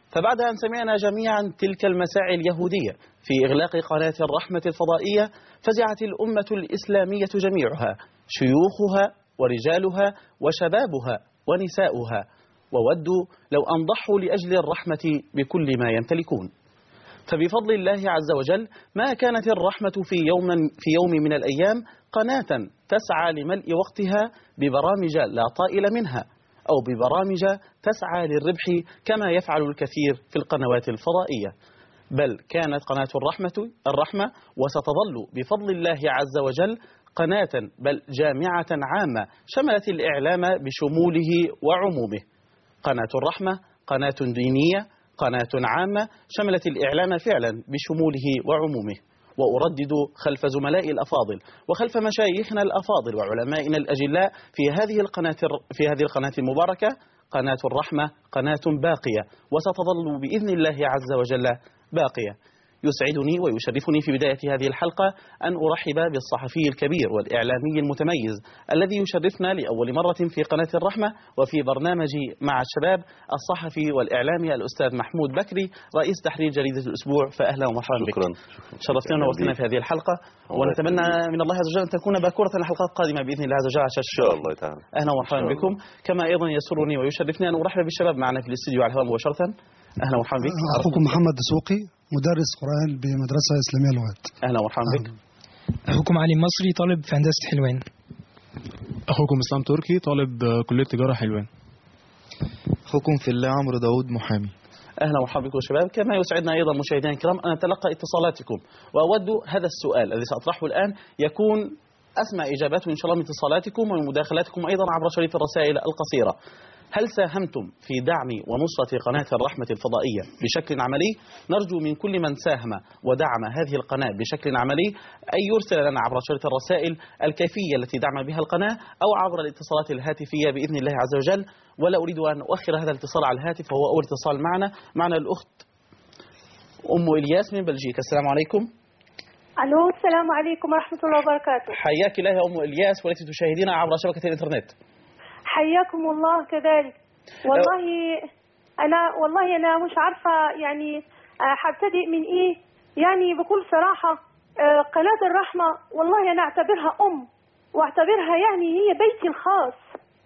فبعد أن سمعنا جميعا تلك المساعي اليهودية في إغلاق قناة الرحمة الفضائية، فزعت الأمة الإسلامية جميعها، شيوخها ورجالها وشبابها ونساؤها، وودوا لو أن ضحوا لأجل الرحمة بكل ما يمتلكون. فبفضل الله عز وجل ما كانت الرحمة في يوم من الأيام قناة تسعى لملء وقتها ببرامج لا طائل منها، أو ببرامج تسعى للربح كما يفعل الكثير في القنوات الفضائية، بل كانت قناة الرحمة وستظل بفضل الله عز وجل قناة بل جامعة عامة شملت الإعلام بشموله وعمومه. قناة الرحمة قناة دينية، قناة عامة شملت الإعلام فعلا بشموله وعمومه. وأردد خلف زملائي الأفاضل وخلف مشايخنا الأفاضل وعلمائنا الأجلاء في هذه القناة المباركة: قناة الرحمة قناة باقية وستظل بإذن الله عز وجل باقية. يسعدني ويشرفني في بداية هذه الحلقة أن أرحب بالصحفي الكبير والإعلامي المتميز الذي يشرفنا لأول مرة في قناة الرحمة وفي برنامج مع الشباب، الصحفي والإعلامي الأستاذ محمود بكري، رئيس تحرير جريدة الأسبوع. فأهلا ومرحبا بك. شرفتنا ونورتنا في هذه الحلقة، ونتمنى من الله عز وجل أن تكون باكورة الحلقات القادمة بإذن الله عز وجل على شاشة إن شاء الله تعالى. أهلا ومرحبا بكم. كما أيضا يسرني ويشرفني أن أرحب بالشباب معنا في الاستديو على الهواء مباشرة. أهلا ومرحبا بك. أخوكم محمد دسوقي، مدرس قرآن بمدرسة إسلامية لغات. أهلا ومرحبا بك. أخوكم علي مصري، طالب في هندسة حلوان. أخوكم إسلام تركي، طالب كلية تجارة حلوان. أخوكم في الله عمرو داود، محامي. أهلا ومرحبا بكم شباب. كما يسعدنا أيضا مشاهدينا الكرام أن نتلقى اتصالاتكم، وأود هذا السؤال الذي سأطرحه الآن يكون أسمع إجاباته إن شاء الله من اتصالاتكم ومداخلاتكم أيضا عبر شريط الرسائل القصيرة. هل ساهمتم في دعم ونصرة قناة الرحمة الفضائية بشكل عملي؟ نرجو من كل من ساهم ودعم هذه القناة بشكل عملي أن يرسل لنا عبر شريط الرسائل الكيفية التي دعم بها القناة، أو عبر الاتصالات الهاتفية بإذن الله عز وجل. ولا أريد أن أؤخر هذا الاتصال على الهاتف، وهو أول اتصال معنا الأخت أم إلياس من بلجيكا. السلام عليكم. ألو، السلام عليكم ورحمة الله وبركاته. حياك الله يا أم إلياس، والتي تشاهدين عبر شبكة الإنترنت. حياكم الله كذلك. والله أنا مش عارفة يعني حابتدئ من إيه. يعني بكل صراحة قناة الرحمة والله أنا أعتبرها وأعتبرها يعني هي بيتي الخاص.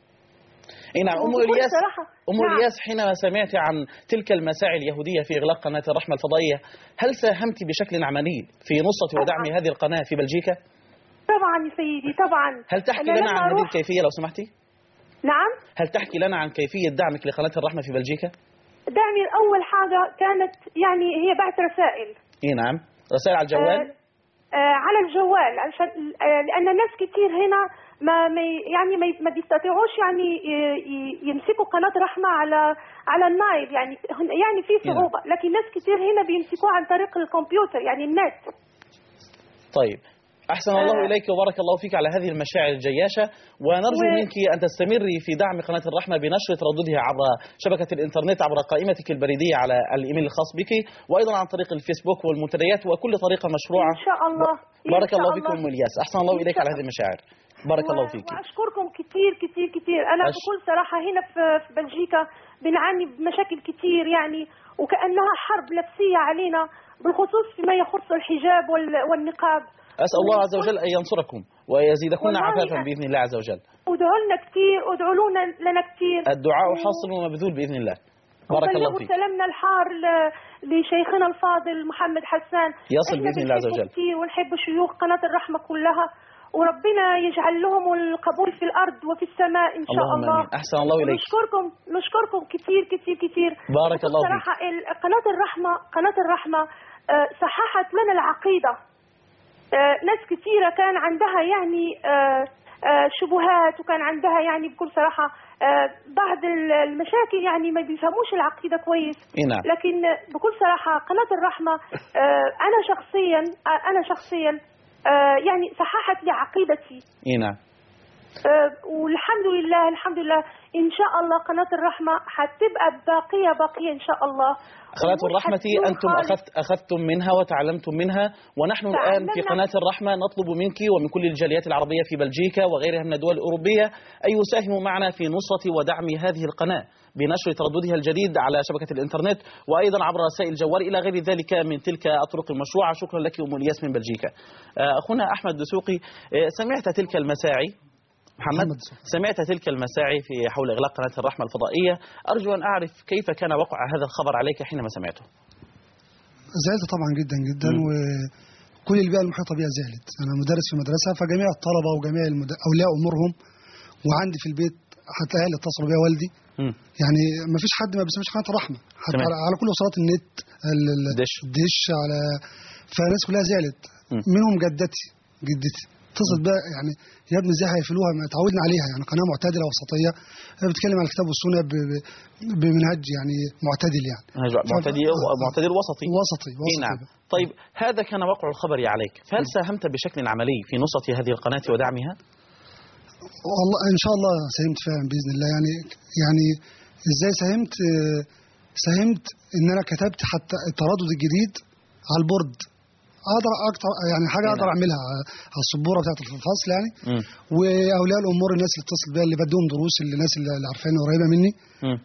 اي نعم. أم إلياس، حينما سمعت عن تلك المساعي اليهودية في إغلاق قناة الرحمة الفضائية، هل ساهمت بشكل عملي في نصرة ودعم هذه القناة في بلجيكا؟ طبعا يا سيدي طبعا. هل تحكي لنا عن هذه الكيفية لو سمحتي؟ نعم. هل تحكي لنا عن كيفية دعمك لقناة الرحمة في بلجيكا؟ دعمي الأول حاجة كانت يعني هي بعت رسائل. اي نعم، رسائل على الجوال. على الجوال، عشان لأن الناس كتير هنا ما بيستطيعوش يعني يمسكوا قناة رحمة على النايل، يعني في صعوبة. لكن ناس كتير هنا بيمسكوها عن طريق الكمبيوتر، يعني النت. طيب، أحسن الله إليك وبارك الله فيك على هذه المشاعر الجياشة، ونرجو منك أن تستمري في دعم قناة الرحمة بنشر ترددها عبر شبكة الإنترنت، عبر قائمتك البريدية على الإيميل الخاص بك، وأيضا عن طريق الفيسبوك والمنتديات وكل طريقة مشروعة إن شاء الله. بارك الله فيكم أم إلياس. أحسن الله إليك على هذه المشاعر. بارك الله فيك. وأشكركم كتير كتير كتير. أنا بكل صراحة هنا في بلجيكا بنعاني بمشاكل كتير، يعني وكأنها حرب نفسية علينا، بالخصوص فيما يخص الحجاب والنقاب. أسأل الله عز وجل أن ينصركم ويزيدكم عفافا بإذن الله عز وجل. ادعوا لنا كثير، ادعوا لنا كثير. الدعاء حاصل ومبذول بإذن الله. بارك الله فيك. وسلمنا الحار لشيخنا الفاضل محمد حسان، يصل بإذن الله عز وجل. كثير ونحب شيوخ قناة الرحمة كلها، وربنا يجعل لهم القبول في الأرض وفي السماء إن شاء الله. آمين. أحسن الله إليك. نشكركم كثير كثير كثير. بارك الله فيك. صراحة قناة الرحمة صححت لنا العقيدة. ناس كثيرة كان عندها يعني شبهات، وكان عندها يعني بكل صراحة بعض المشاكل، يعني ما بيفهموش العقيدة كويس. لكن بكل صراحة قناة الرحمة أنا شخصيا يعني صححت لي عقيدتي. نعم. والحمد لله الحمد لله إن شاء الله قناة الرحمة هتبقى باقية إن شاء الله. قناة الرحمة أنتم أخذتم منها وتعلمتم منها، ونحن الآن في قناة الرحمة نطلب منك ومن كل الجاليات العربية في بلجيكا وغيرها من الدول الأوروبية أن يساهموا معنا في نصرة ودعم هذه القناة بنشر ترددها الجديد على شبكة الإنترنت، وأيضا عبر رسائل الجوال إلى غير ذلك من تلك الطرق المشروعة. شكرا لك أم الياس من بلجيكا. أخونا أحمد دسوقي، سمعت تلك المساعي؟ محمد، سمعت تلك المساعي في حول إغلاق قناة الرحمة الفضائية، أرجو أن أعرف كيف كان وقع هذا الخبر عليك حينما سمعته؟ زعلت طبعا جدا جدا، وكل البيئة المحيطة بها زعلت. أنا مدرس في مدرسة، فجميع الطلبة وجميع أولياء أمورهم، وعندي في البيت حتى أهلي اتصلوا بيا، والدي يعني ما فيش حد ما بيسمعش قناة الرحمة، حتى على كل وصلات النت الدش على، فالناس كلها زعلت. منهم جدتي اتصلت بقى، يعني يا ابني ازاي هيقفلوها؟ ما تعودنا عليها، يعني قناه معتدله وسطيه بتتكلم عن الكتاب والسنه بمنهج يعني معتدل، يعني معتدل وسطي. نعم. طيب هذا كان وقع الخبر عليك، فهل ساهمت بشكل عملي في نصرة هذه القناة ودعمها؟ والله ان شاء الله ساهمت فعلا باذن الله. يعني ازاي ساهمت ان انا كتبت حتى التردد الجديد على البورد، اقدر يعني حاجه اقدر اعملها على السبوره بتاعت الفصل يعني. واولياء الامور الناس اللي اتصلت بيا اللي بديهم دروس، الناس اللي عارفاني قريبه مني،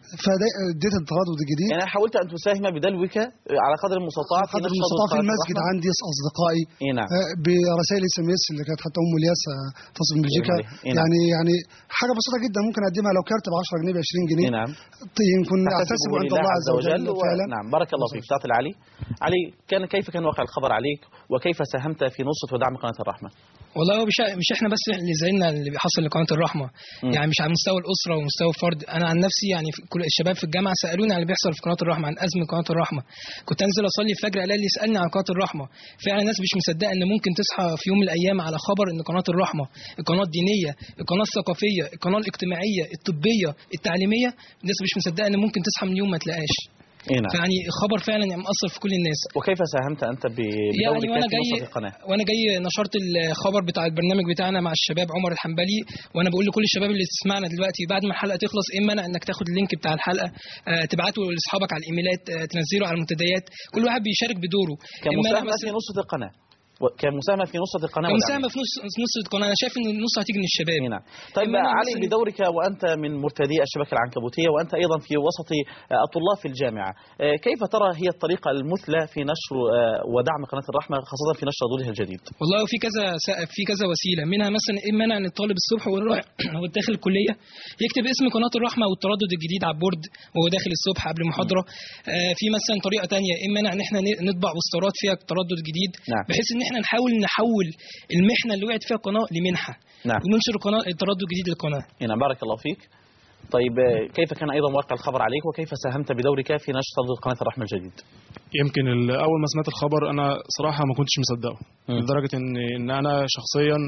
فاديت التردد الجديد. يعني حاولت ان تساهم بدلوك على قدر المستطاع في المسجد عندي اصدقائي برسائل SMS اللي كانت حتى ام الياس تصل من بلجيكا، يعني حاجه بسيطه جدا ممكن اقدمها لو كارت ب 10 جنيه ب 20 جنيه. نعم. يمكن احتسب عند الله عز وجل فعلا. نعم، بارك الله فيك. تعطي علي كيف كان واقع الخبر عليك، وكيف ساهمت في نصرة ودعم قناة الرحمة؟ والله مش احنا بس اللي زعلنا اللي بيحصل لقناة الرحمة، يعني مش على مستوى الأسرة ومستوى الفرد. أنا عن نفسي يعني كل الشباب في الجامعة سألوني عن اللي بيحصل في قناة الرحمة، عن أزمة قناة الرحمة. كنت أنزل أصلي الفجر ألاقي اللي يسألني عن قناة الرحمة. فعلا الناس مش مصدقة إن ممكن تصحى في يوم من الأيام على خبر إن قناة الرحمة، القناة الدينية، القناة الثقافية، القناة الاجتماعية، الطبية، التعليمية، الناس مش مصدقة إن ممكن تصحى من يوم ما تلاقاش. يعني خبر فعلا مأثر في كل الناس. وكيف ساهمت أنت بدورك في نصرة القناة؟ وأنا جاي نشرت الخبر بتاع البرنامج بتاعنا مع الشباب عمر الحنبلي، وأنا بقول لكل الشباب اللي تسمعنا دلوقتي بعد ما الحلقة تخلص إيه مانع إنك تاخد اللينك بتاع الحلقة تبعته لأصحابك على الإيميلات، تنزله على المنتديات، كل واحد بيشارك بدوره كمساهمة في نصرة القناة. كمساهمة في نصرة القناة. كمساهمة في نصرة القناة. أنا شايف إن النصرة هتيجي من الشباب. نعم. طيب علي، بدورك وأنت من مرتدي الشبكة العنكبوتية، وأنت أيضا في وسط الطلاب في الجامعة، كيف ترى هي الطريقة المثلى في نشر ودعم قناة الرحمة، خاصة في نشر ردودها الجديد؟ والله في كذا وسيلة، منها مثلا إيه مانع إن الطالب الصبح وهو داخل الكلية يكتب اسم قناة الرحمة والتردد الجديد على البورد وهو داخل الصبح قبل المحاضرة. في مثلا طريقة تانية، إيه مانع إن إحنا نطبع بوسترات فيها تردد جديد. نعم. بحيث إن إحنا نحول المحنة اللي وقعت فيها القناة لمنحة. نعم. وننشر التردد الجديد للقناة. نعم، بارك الله فيك. طيب كيف كان أيضا واقع الخبر عليك، وكيف ساهمت بدورك في نشر تردد قناة الرحمة الجديد؟ يمكن أول ما سمعت الخبر أنا صراحة ما كنتش مصدقه، لدرجة إن أنا شخصيا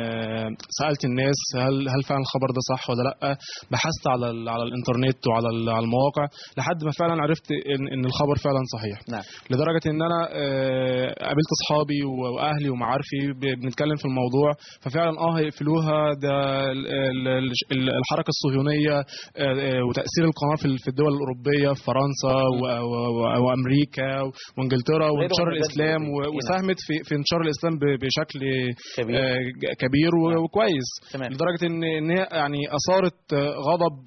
سألت الناس هل فعلا الخبر ده صح ولا لأ. بحثت على الإنترنت وعلى المواقع لحد ما فعلا عرفت إن الخبر فعلا صحيح. نعم. لدرجة إن أنا قابلت أصحابي وأهلي ومعارفي بنتكلم في الموضوع، ففعلا هيقفلوها، ده الحركة الصهيونية وتأثير القناة في الدول الأوروبية، في فرنسا وأمريكا وانجلترا، وانتشار الإسلام، وساهمت في انتشار الإسلام بشكل كبير وكويس. لدرجة إن هي يعني أثارت غضب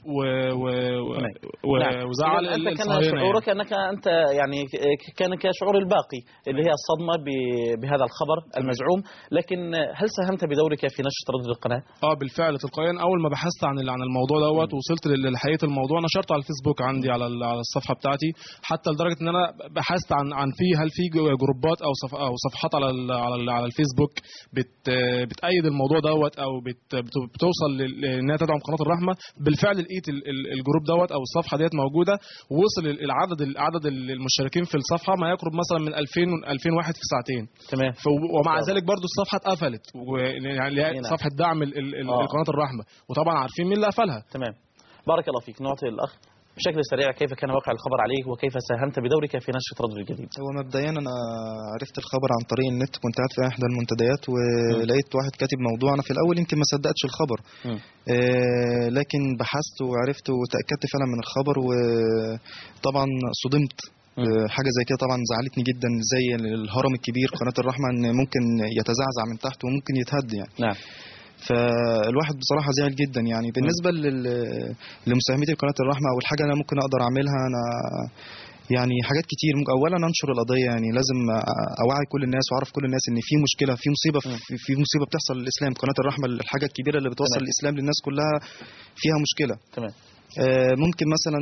وزعل الصهاينة. كان شعورك أنك أنت يعني كان كشعور الباقي اللي هي الصدمة بهذا الخبر المزعوم، لكن هل ساهمت بدورك في نشر تردد القناة؟ بالفعل تلقائيا أول ما بحثت عن الموضوع دوت وصلت لحقيقة الموضوع، نشرته على الفيسبوك عندي على الصفحة بتاعتي، حتى لدرجة ان انا بحثت عن هل في جروبات او صفحات على الفيسبوك بتأيد الموضوع دوت او بتوصل انها تدعم قناة الرحمة. بالفعل لقيت الجروب دوت او الصفحة ديت موجودة، ووصل عدد المشتركين في الصفحة ما يقرب مثلا من 2000 واحد في ساعتين. تمام. ومع ذلك برضو الصفحة اتقفلت، يعني صفحة دعم قناة الرحمة، وطبعا عارفين مين اللي قفلها. تمام، بارك الله فيك. نعطي الأخ بشكل سريع كيف كان واقع الخبر عليك وكيف ساهمت بدورك في نشر تردد الجديد؟ هو مبدئيا انا عرفت الخبر عن طريق النت، كنت قاعد في احدى المنتديات ولقيت واحد كاتب موضوع، انا في الاول يمكن ما صدقتش الخبر، لكن بحثت وعرفت وتاكدت فعلا من الخبر، وطبعا صدمت. حاجه زي كده طبعا زعلتني جدا، زي الهرم الكبير قناه الرحمه ان ممكن يتزعزع من تحت وممكن يتهد يعني. نعم. فالواحد بصراحه زعل جدا يعني. بالنسبه لمساهمتي لقناه الرحمه، اول حاجه انا ممكن اقدر اعملها انا يعني حاجات كتير. اولا انشر القضيه، يعني لازم اوعي كل الناس واعرف كل الناس ان في مشكله، في مصيبه في مصيبه بتحصل للاسلام. قناه الرحمه الحاجه الكبيره اللي بتوصل الاسلام للناس كلها فيها مشكله. تمام. ممكن مثلا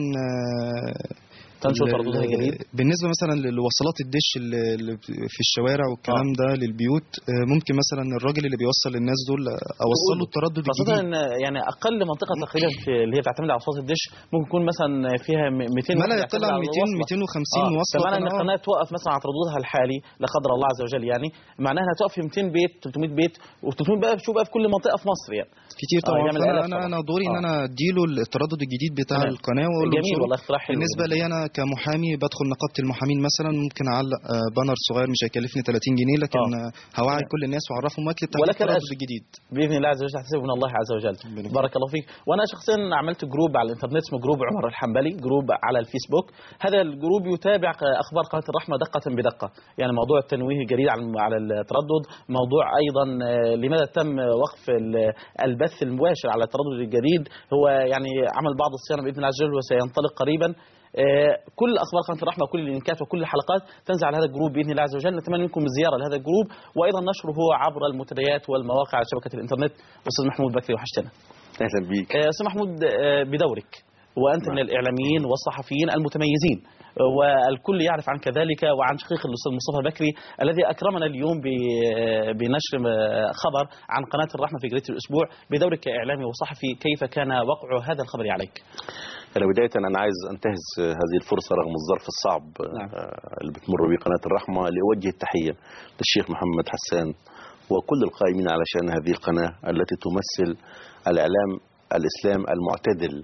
تنشر ترددها الجديد. بالنسبه مثلا لوصلات الدش اللي في الشوارع والكلام ده للبيوت، ممكن مثلا الراجل اللي بيوصل للناس دول اوصل له التردد الجديد. خاصه يعني اقل منطقه تقريبا اللي هي بتعتمد على وصلات الدش ممكن يكون مثلا فيها 200 ما لا يقل عن 250 وصله. كمان ان القناه توقف مثلا على ترددها الحالي لا قدر الله عز وجل، يعني معناها انها توقف في 200 بيت 300 بيت، و300 بقى بتشوف بقى في كل منطقه في مصر يعني كتير طبعا. انا دوري ان انا اديله التردد الجديد بتاع القناه واقول له جميل والله اقتراح حلو. بالنسبه لي انا كمحامي بدخل نقابه المحامين مثلا، ممكن اعلق بانر صغير مش هيكلفني 30 جنيه، لكن هوعي كل الناس واعرفهم واكتب تحت التردد الجديد باذن الله عز وجل، تحتسب من الله عز وجل. بارك الله فيك. وانا شخصيا عملت جروب على الانترنت اسمه جروب عمر الحنبلي، جروب على الفيسبوك. هذا الجروب يتابع اخبار قناه الرحمه دقه بدقه، يعني موضوع التنويه الجديد على التردد، موضوع ايضا لماذا تم وقف البث المباشر على التردد الجديد، هو يعني عمل بعض الصيانه باذن الله عز وجل وسينطلق قريبا. كل اخبار قناه الرحمه وكل اللينكات وكل الحلقات تنزل على هذا الجروب باذن الله عز وجل. نتمنى منكم الزياره لهذا الجروب وايضا نشره عبر المنتديات والمواقع على شبكه الانترنت. استاذ محمود بكري وحشتنا. اهلا بيك. استاذ محمود، بدورك وانت من الاعلاميين والصحفيين المتميزين والكل يعرف عنك ذلك وعن شقيق الاستاذ مصطفى بكري الذي اكرمنا اليوم بنشر خبر عن قناه الرحمه في جريده الاسبوع. بدورك كاعلامي وصحفي كيف كان وقع هذا الخبر عليك؟ بداية أنا عايز أنتهز هذه الفرصة رغم الظرف الصعب اللي بتمر به قناة الرحمة لأوجه التحية للشيخ محمد حسان وكل القائمين على شأن هذه القناة التي تمثل الإعلام الإسلام المعتدل.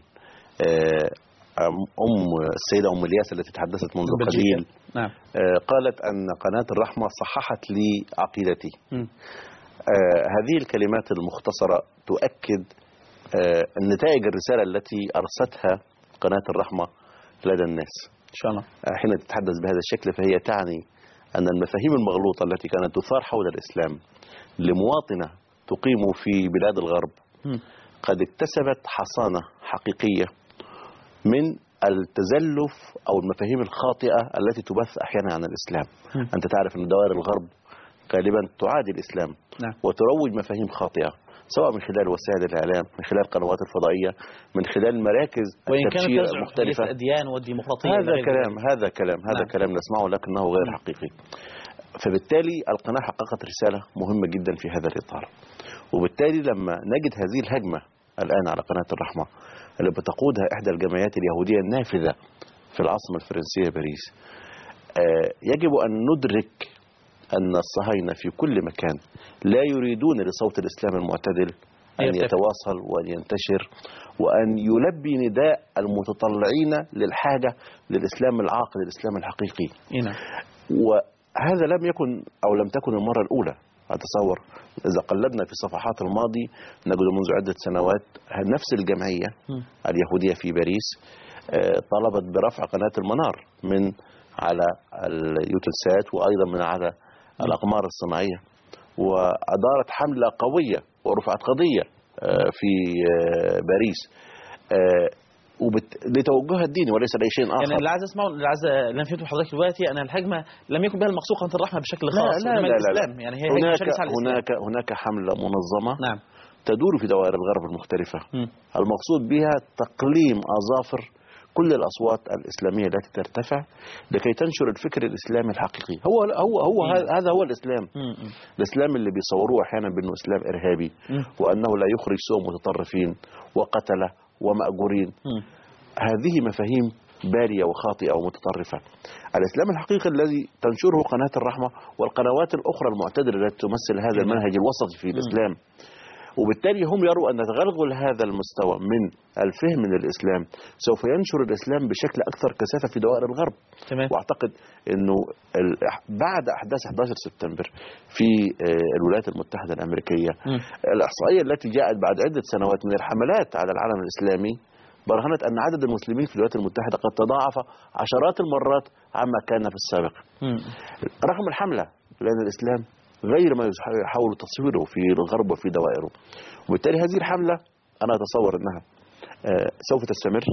السيدة أم الياس التي تحدثت منذ قليل قالت أن قناة الرحمة صححت لي عقيدتي. هذه الكلمات المختصرة تؤكد نتائج الرسالة التي أرستها قناة الرحمة لدى الناس. إن شاء الله. حين تتحدث بهذا الشكل فهي تعني أن المفاهيم المغلوطة التي كانت تثار حول الإسلام لمواطنة تقيم في بلاد الغرب قد اكتسبت حصانة حقيقية من التزلف أو المفاهيم الخاطئة التي تبث أحيانا عن الإسلام. أنت تعرف أن دوائر الغرب غالبا تعادي الإسلام وتروج مفاهيم خاطئة سواء من خلال وسائل الإعلام، من خلال القنوات الفضائية، من خلال مراكز التبشير المختلفة. الأديان والديمقراطية هذا كلام نسمعه لكنه غير حقيقي. فبالتالي القناة حققت رسالة مهمة جدا في هذا الإطار، وبالتالي لما نجد هذه الهجمة الآن على قناة الرحمة اللي بتقودها إحدى الجمعيات اليهودية النافذة في العاصمة الفرنسية باريس، يجب أن ندرك أن الصهاينة في كل مكان لا يريدون لصوت الإسلام المعتدل أن يتواصل وأن ينتشر وأن يلبي نداء المتطلعين للحاجة للإسلام العاقل، الإسلام الحقيقي. وهذا لم يكن أو لم تكن المرة الأولى. أتصور إذا قلبنا في صفحات الماضي نجد منذ عدة سنوات نفس الجمعية اليهودية في باريس طلبت برفع قناة المنار من على اليوتلسات وأيضا من على الأقمار الصناعية، وأدارت حملة قوية ورفعت قضية في باريس لتوجهها الديني وليس لأي شيء آخر. يعني اللي عايز اسمعه اللي فهمته حضرتك دلوقتي أن الهجمة لم يكن بها المقصود قناة الرحمة بشكل خاص، لا الإسلام. يعني هي هناك حملة منظمة تدور في دوائر الغرب المختلفة. المقصود بها تقليم أظافر كل الأصوات الإسلامية التي ترتفع لكي تنشر الفكر الإسلامي الحقيقي. هذا هو الإسلام. الإسلام اللي بيصوروه أحيانا بأنه إسلام إرهابي وأنه لا يخرج سوء متطرفين وقتلة ومأجورين. هذه مفاهيم بالية وخاطئة ومتطرفة. الإسلام الحقيقي الذي تنشره قناة الرحمة والقنوات الأخرى المعتدلة التي تمثل هذا المنهج الوسطي في الإسلام وبالتالي هم يروا أن تغلغل هذا المستوى من الفهم من الإسلام سوف ينشر الإسلام بشكل أكثر كثافة في دوائر الغرب. تمام. وأعتقد أنه بعد أحداث 11 سبتمبر في الولايات المتحدة الأمريكية الإحصائية التي جاءت بعد عدة سنوات من الحملات على العالم الإسلامي برهنت أن عدد المسلمين في الولايات المتحدة قد تضاعف عشرات المرات عما كان في السابق رغم الحملة، لأن الإسلام غير ما يحاول تصويره في الغرب وفي دوائره. وبالتالي هذه الحملة أنا أتصور أنها سوف تستمر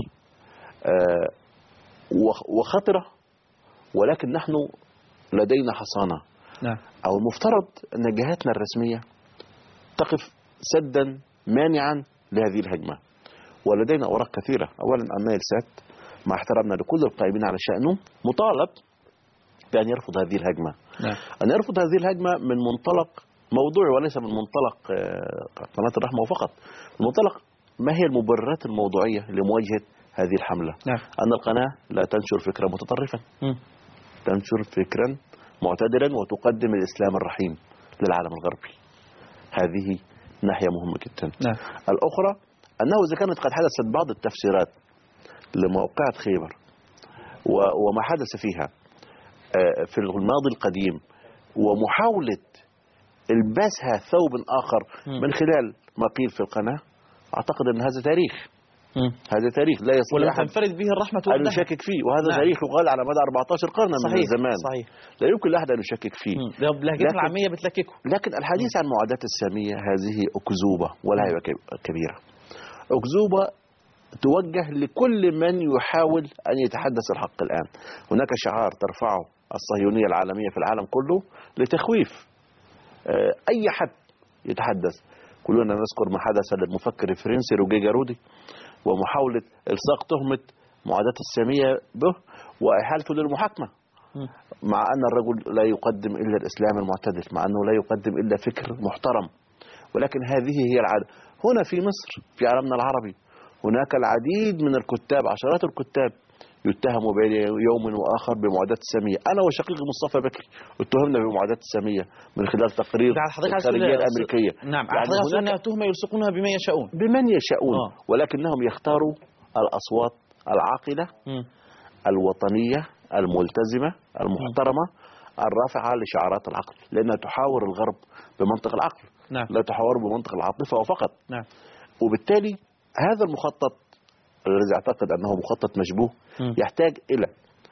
وخطرة، ولكن نحن لدينا حصانة. نعم. أو المفترض أن جهاتنا الرسمية تقف سدا مانعا لهذه الهجمة، ولدينا أوراق كثيرة. أولا النايل سات مع احترامنا لكل القائمين على شأنه مطالب بأن يرفض هذه الهجمة. نعم. أن يرفض هذه الهجمة من منطلق موضوعي وليس من منطلق قناة الرحمة فقط، من منطلق ما هي المبررات الموضوعية لمواجهة هذه الحملة. نعم. أن القناة لا تنشر فكرا متطرفا، تنشر فكرا معتدلا وتقدم الإسلام الرحيم للعالم الغربي. هذه ناحية مهمة جدا. نعم. الأخرى أنه إذا كانت قد حدثت بعض التفسيرات لموقعة خيبر وما حدث فيها في الماضي القديم ومحاولة الباسها ثوب آخر من خلال ما قيل في القناة، أعتقد أن هذا تاريخ. هذا تاريخ لا يستطيع ولا أحد تنفرد به الرحمة أن يشكك فيه، وهذا نعم. تاريخ يقال على مدى 14 قرنا من الزمان. صحيح. لا يمكن لأحد أن يشكك فيه. لهجتنا العامية بتلككه. لكن الحديث عن معاداة السامية هذه أكذوبة ولا هي كبيرة، أكذوبة توجه لكل من يحاول أن يتحدث الحق الآن. هناك شعار ترفعه الصهيونية العالمية في العالم كله لتخويف أي حد يتحدث. كلنا نذكر ما حدث للمفكر الفرنسي روجيه جارودي ومحاولة إلصاق تهمة معاداة السامية به وإحالته للمحاكمة، مع أن الرجل لا يقدم إلا الإسلام المعتدل، مع أنه لا يقدم إلا فكر محترم. ولكن هذه هي العادة. هنا في مصر في عالمنا العربي هناك العديد من الكتاب، عشرات الكتاب يتهموا بين يوم وآخر بمعاداة السامية. أنا وشقيقي مصطفى بكري اتهمنا بمعاداة السامية من خلال تقرير الخارجية الأمريكية. نعم. هناك تهمة يلصقونها بمن يشاءون. ولكنهم يختاروا الأصوات العاقلة الوطنية الملتزمة المحترمة الرافعة لشعارات العقل، لأنها تحاور الغرب بمنطق العقل. نعم. لا تحاور بمنطق العاطفة وفقط. نعم. وبالتالي هذا المخطط الذي أعتقد أنه مخطط مشبوه يحتاج إلى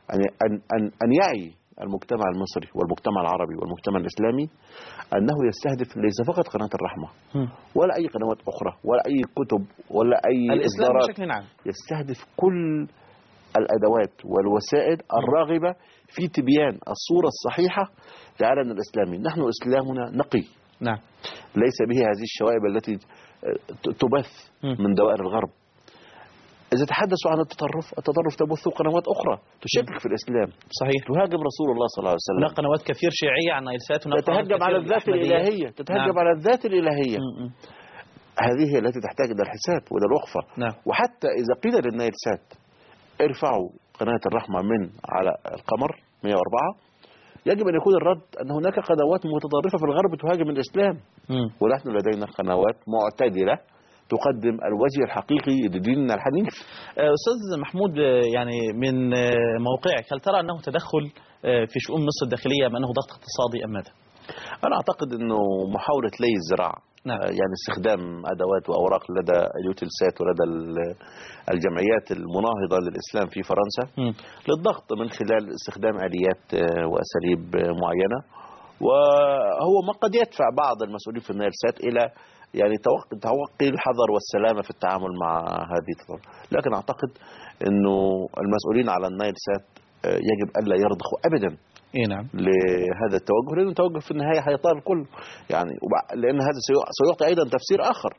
أن يعي المجتمع المصري والمجتمع العربي والمجتمع الإسلامي أنه يستهدف ليس فقط قناة الرحمة ولا أي قنوات أخرى ولا أي كتب ولا أي إصدارات، بشكل عام يستهدف كل الأدوات والوسائل الراغبة في تبيان الصورة الصحيحة للعالم الإسلامي. نحن إسلامنا نقي. نعم. ليس به هذه الشوائب التي تبث من دوائر الغرب. إذا تحدثوا عن التطرف تبث قنوات أخرى تشكك في الإسلام. صحيح. تهاجم رسول الله صلى الله عليه وسلم. هناك قنوات كثير شيعية عن نايلسات، تتهجم على الذات الإلهية، تتهجم على الذات الإلهية. هذه هي التي تحتاج إلى الحساب وإلى الوقفة. نعم. وحتى إذا قيل للنايلسات ارفعوا قناة الرحمة من على القمر 104، يجب أن يكون الرد أن هناك قنوات متطرفة في الغرب تهاجم الإسلام، ونحن لدينا قنوات معتدلة تقدم الوجه الحقيقي لديننا الحنيف. أستاذ محمود، يعني من موقعك هل ترى أنه تدخل في شؤون مصر الداخلية أم أنه ضغط اقتصادي أم ماذا؟ أنا أعتقد أنه محاولة لي الزراع. نعم. يعني استخدام أدوات وأوراق لدى اليوتلسات ولدى الجمعيات المناهضة للإسلام في فرنسا للضغط من خلال استخدام آليات وأساليب معينة، وهو ما قد يدفع بعض المسؤولين في النايلسات إلى يعني توقي الحذر والسلامة في التعامل مع هذه التطور. لكن أعتقد أنه المسؤولين على النايلسات يجب ألا يرضخوا أبدا نعم. لهذا التوجه، لأنه التوجه في النهاية هيطال الكل يعني، لأن هذا سيعطي أيضا تفسير آخر.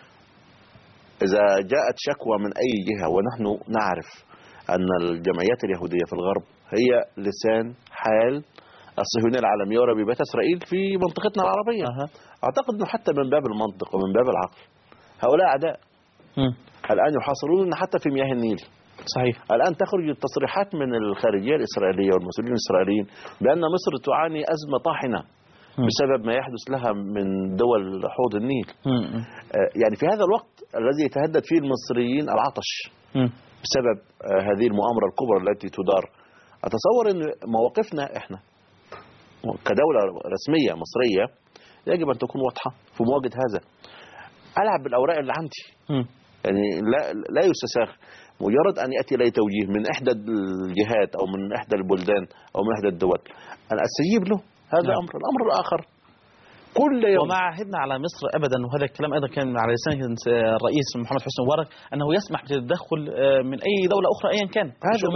إذا جاءت شكوى من أي جهة ونحن نعرف أن الجمعيات اليهودية في الغرب هي لسان حال الصهيونية العالمية وربيبات إسرائيل في منطقتنا العربية، أعتقد أنه حتى من باب المنطق ومن باب العقل هؤلاء أعداء. الآن يحاصرون حتى في مياه النيل. صحيح. الآن تخرج التصريحات من الخارجية الإسرائيلية والمسؤولين الإسرائيليين بأن مصر تعاني أزمة طاحنة بسبب ما يحدث لها من دول حوض النيل. يعني في هذا الوقت الذي يتهدد فيه المصريين العطش بسبب هذه المؤامرة الكبرى التي تدار، أتصور أن مواقفنا إحنا كدولة رسمية مصرية يجب أن تكون واضحة في مواجهة هذا. ألعب بالأوراق اللي عندي، يعني لا يستساغ. مجرد أن يأتي لي توجيه من إحدى الجهات أو من إحدى البلدان أو من إحدى الدول أن أستجيب له، هذا أمر. الأمر الآخر كل يوم. وما عهدنا على مصر ابدا، وهذا الكلام ايضا كان على لسان الرئيس محمد حسني مبارك، انه يسمح بالتدخل من اي دوله اخرى ايا كان.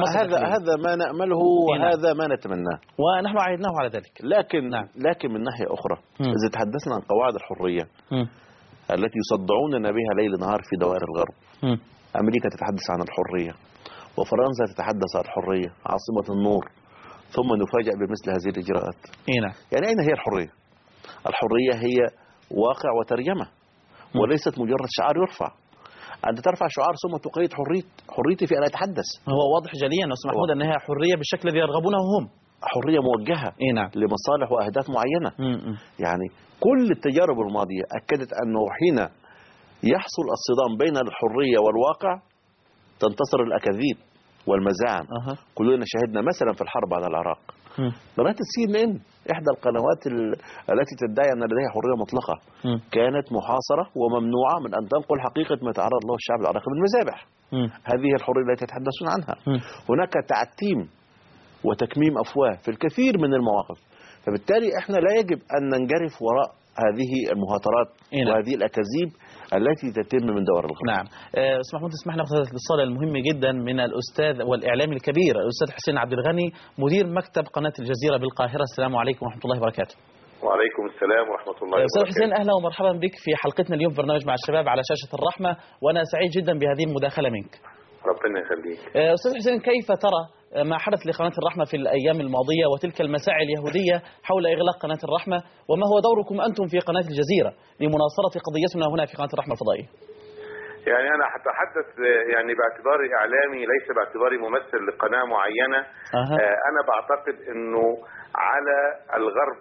هذا ما نامله وهذا ما نتمناه، ونحن عهدناه على ذلك. لكن من ناحيه اخرى اذا تحدثنا عن قواعد الحريه التي يصدعوننا بها ليل نهار في دوائر الغرب، امريكا تتحدث عن الحريه، وفرنسا تتحدث عن الحريه عاصمه النور، ثم نفاجأ بمثل هذه الاجراءات. يعني اين هي الحريه؟ الحرية هي واقع وترجمة، وليست مجرد شعار يرفع. أنت ترفع شعار ثم تقيد حريتي في أن أتحدث. هو واضح جليا أستاذ محمود أنها حرية بالشكل الذي يرغبونه هم، حرية موجهة لمصالح وأهداف معينة. يعني كل التجارب الماضية أكدت أنه حين يحصل الصدام بين الحرية والواقع تنتصر الأكاذيب والمزاعم. كلنا شاهدنا مثلا في الحرب على العراق قناة CNN، إحدى القنوات التي تدعي أن لديها حرية مطلقة، كانت محاصرة وممنوعة من أن تنقل حقيقة ما يتعرض له الشعب العراقي من المذابح. هذه الحرية التي يتحدثون عنها. هناك تعتيم وتكميم أفواه في الكثير من المواقف، فبالتالي إحنا لا يجب أن ننجرف وراء هذه المهاترات وهذه الأكاذيب التي تتم من دور الغرب. نعم. أستاذ محمود اسمح لي ناخذ الاتصال المهم جدا من الأستاذ والإعلامي الكبير الأستاذ حسين عبد الغني، مدير مكتب قناة الجزيرة بالقاهرة. السلام عليكم ورحمة الله وبركاته. وعليكم السلام ورحمة الله وبركاته. أستاذ حسين أهلا ومرحبا بك في حلقتنا اليوم برنامج مع الشباب على شاشة الرحمة، وأنا سعيد جدا بهذه المداخلة منك. ربنا يخليك. أستاذ حسين، كيف ترى ما حدث لقناة الرحمة في الأيام الماضية وتلك المساعي اليهودية حول إغلاق قناة الرحمة، وما هو دوركم أنتم في قناة الجزيرة لمناصرة قضيتنا هنا في قناة الرحمة الفضائية؟ يعني أنا أتحدث يعني باعتباري إعلامي ليس باعتباري ممثل لقناة معينة. أنا بعتقد أنه على الغرب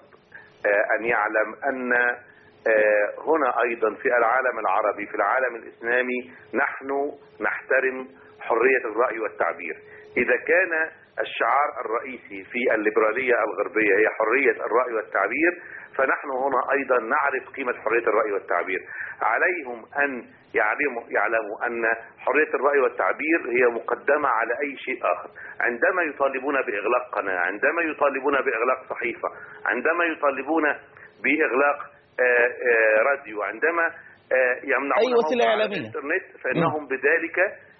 أن يعلم أن هنا أيضا في العالم العربي في العالم الإسلامي نحن نحترم حرية الرأي والتعبير. إذا كان الشعار الرئيسي في الليبرالية الغربية هي حرية الرأي والتعبير، فنحن هنا أيضا نعرف قيمة حرية الرأي والتعبير. عليهم أن يعلموا أن حرية الرأي والتعبير هي مقدمة على أي شيء آخر. عندما يطالبون بإغلاق قناة، عندما يطالبون بإغلاق صحيفة، عندما يطالبون بإغلاق راديو، عندما يمنعون موقع الإنترنت، فإنهم بذلك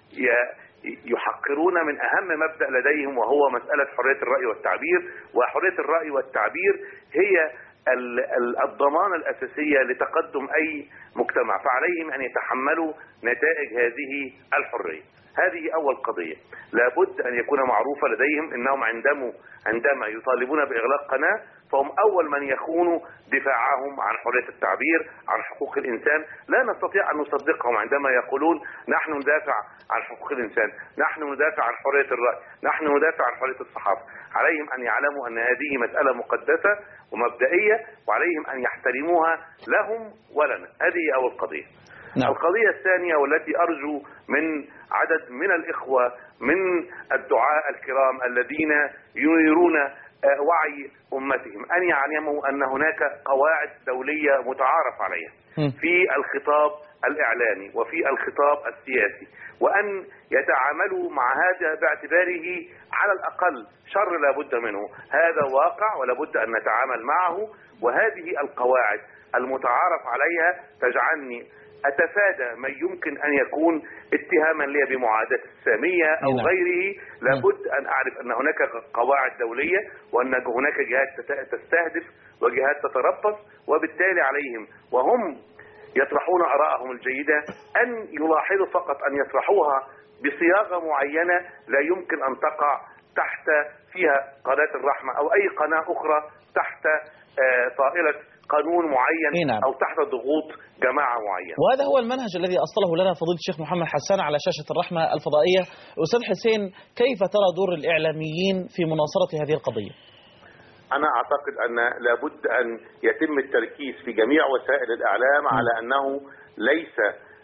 يحقرون من أهم مبدأ لديهم، وهو مسألة حرية الرأي والتعبير. وحرية الرأي والتعبير هي الضمانة الأساسية لتقدم أي مجتمع، فعليهم أن يتحملوا نتائج هذه الحرية. هذه أول قضية لابد أن يكون معروفة لديهم، أنهم عندما يطالبون بإغلاق قناة فهم أول من يخونوا دفاعهم عن حرية التعبير، عن حقوق الإنسان. لا نستطيع أن نصدقهم عندما يقولون نحن ندافع عن حقوق الإنسان، نحن ندافع عن حرية الرأي، نحن ندافع عن حرية الصحافة. عليهم أن يعلموا أن هذه مسألة مقدسة ومبدئية، وعليهم أن يحترموها لهم ولنا. هذه أول قضية. القضية الثانية والتي أرجو من عدد من الإخوة من الدعاء الكرام الذين ينيرون وعي أمتهم أن يعلموا أن هناك قواعد دولية متعارف عليها في الخطاب الإعلامي وفي الخطاب السياسي، وأن يتعاملوا مع هذا باعتباره على الأقل شر لا بد منه. هذا واقع ولا بد أن نتعامل معه، وهذه القواعد المتعارف عليها تجعلني أتفادى ما يمكن أن يكون اتهاما لي بمعاداة السامية أو غيره. لابد أن أعرف أن هناك قواعد دولية، وأن هناك جهات تستهدف وجهات تتربص، وبالتالي عليهم وهم يطرحون آراءهم الجيدة أن يلاحظوا فقط أن يطرحوها بصياغة معينة لا يمكن أن تقع تحت فيها قناة الرحمة أو أي قناة أخرى تحت طائلة قانون معين أو تحت ضغوط جماعة معينة. وهذا هو المنهج الذي أصله لنا فضيلة الشيخ محمد حسان على شاشة الرحمة الفضائية. أستاذ حسين، كيف ترى دور الإعلاميين في مناصرة هذه القضية؟ أنا أعتقد أن لابد أن يتم التركيز في جميع وسائل الإعلام على أنه ليس